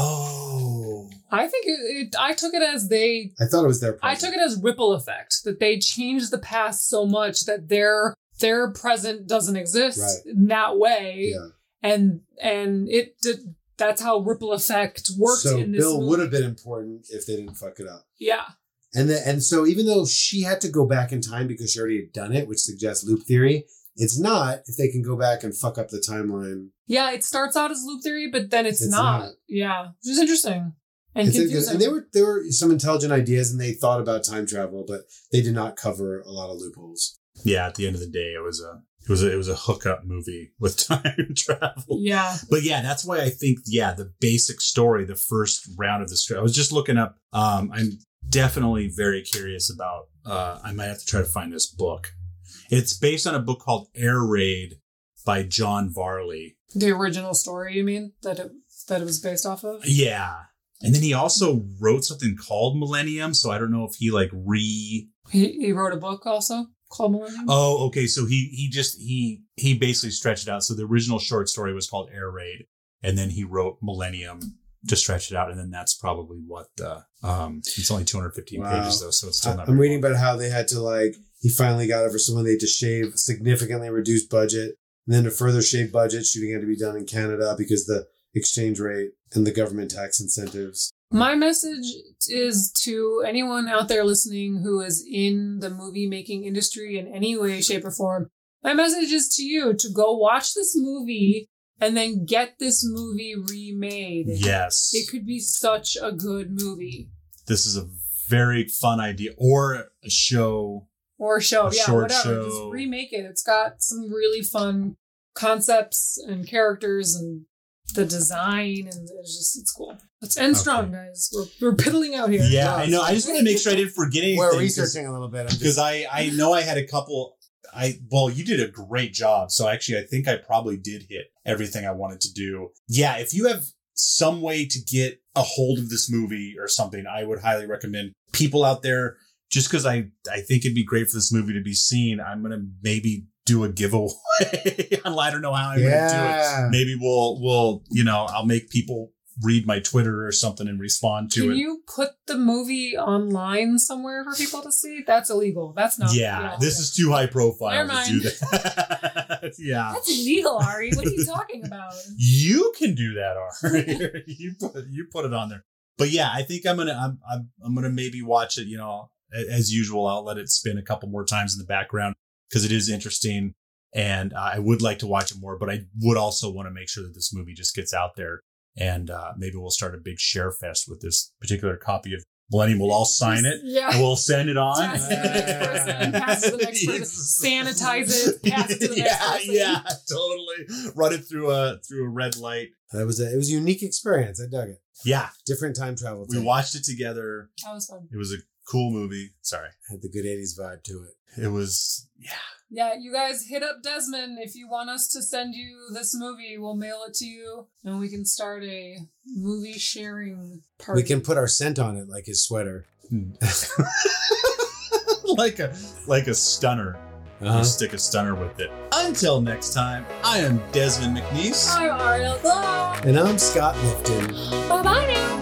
Oh. I think it, it. I took it as they. I thought it was their present. I took it as ripple effect that they changed the past so much that their their present doesn't exist Right. in that way, Yeah. and and it did. That's how ripple effect worked So in this Bill movie. would have been important if they didn't fuck it up. Yeah, And the, and so even though she had to go back in time because she already had done it, which suggests loop theory, it's not if they can go back and fuck up the timeline. yeah. It starts out as loop theory, but then it's, It's not. not. Yeah, which is interesting. and It's confusing. and they were there were some intelligent ideas, and they thought about time travel, but they did not cover a lot of loopholes. Yeah, at the end of the day, it was a it was a, it was a hookup movie with time travel. Yeah. But yeah, that's why I think yeah, the basic story, the first round of the story. I was just looking up. Um, I'm definitely very curious about. Uh, I might have to try to find this book. It's based on a book called Air Raid by John Varley. The original story, you mean that it that it was based off of? Yeah, and then he also wrote something called Millennium. So I don't know if he like re. He he wrote a book also called Millennium. Oh, okay. So he he just he he basically stretched it out. So the original short story was called Air Raid, and then he wrote Millennium to stretch it out, and then that's probably what the um. It's only two hundred fifteen Wow. pages though, so it's still not. I'm very reading long. about how they had to like he finally got it for someone they had to shave significantly reduced budget, and then to further shave budget, shooting had to be done in Canada because the exchange rate and the government tax incentives. My message is to anyone out there listening who is in the movie making industry in any way, shape, or form. My message is to you to go watch this movie and then get this movie remade. Yes, It could be such a good movie. this is a very fun idea, or a show. Or a show. A yeah, short whatever. show. Just remake it. It's got some really fun concepts and characters and the design, and it's just, it's cool. Let's end Okay. strong, guys. We're, we're piddling out here. Yeah, I know. I just want to make sure I didn't forget anything. We're researching a little bit. I'm just, because I I know I had a couple. I well, you did a great job. So actually, I think I probably did hit everything I wanted to do. Yeah, if you have some way to get a hold of this movie or something, I would highly recommend people out there. Just because I I think it'd be great for this movie to be seen, I'm gonna maybe do a giveaway. I don't know how I'm Yeah. gonna do it. Maybe we'll we'll you know I'll make people read my Twitter or something and respond to Can it. you put the movie online somewhere for people to see? That's illegal. That's not. yeah, you know, this is too high profile Never to mind. do that. yeah. That's illegal, Ari. What are you talking about? You can do that, Ari. you put you put it on there. But yeah, I think I'm gonna I'm I'm, I'm gonna maybe watch it. You know, a- as usual, I'll let it spin a couple more times in the background because it is interesting, and uh, I would like to watch it more. But I would also want to make sure that this movie just gets out there, and uh, maybe we'll start a big share fest with this particular copy of Millennium. We'll all sign it. Yeah. And we'll send it on. Pass it to the next person, pass it to the next person, sanitize it, pass it to the next yeah, person. yeah, totally. Run it through a through a red light. that was a, it was a unique experience. I dug it. Yeah, Different time travel. we tape. watched it together. That was fun. It was a cool movie. Sorry. Had the good eighties vibe to it. It was, yeah. Yeah, you guys hit up Desmond if you want us to send you this movie. We'll mail it to you, and we can start a movie sharing party. We can put our scent on it like his sweater. like a like a stunner. Uh-huh. You stick a stunner with it. Until next time, I am Desmond McNeese. I'm Ariel Glow. And I'm Scott Lifton. Bye bye now.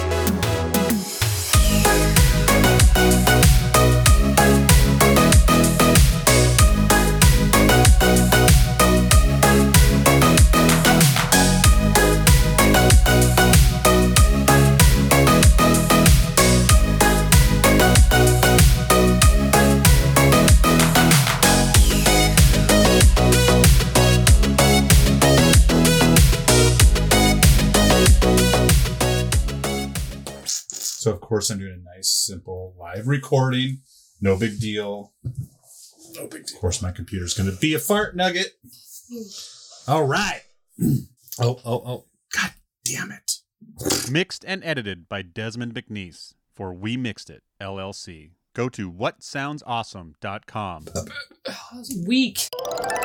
So of course I'm doing a nice, simple live recording. No big deal. No big deal. Of course my computer's going to be a fart nugget. All right. Oh, oh, oh. God damn it. Mixed and edited by Desmond McNeese for We Mixed It, L L C. Go to what sounds awesome dot com. That was weak.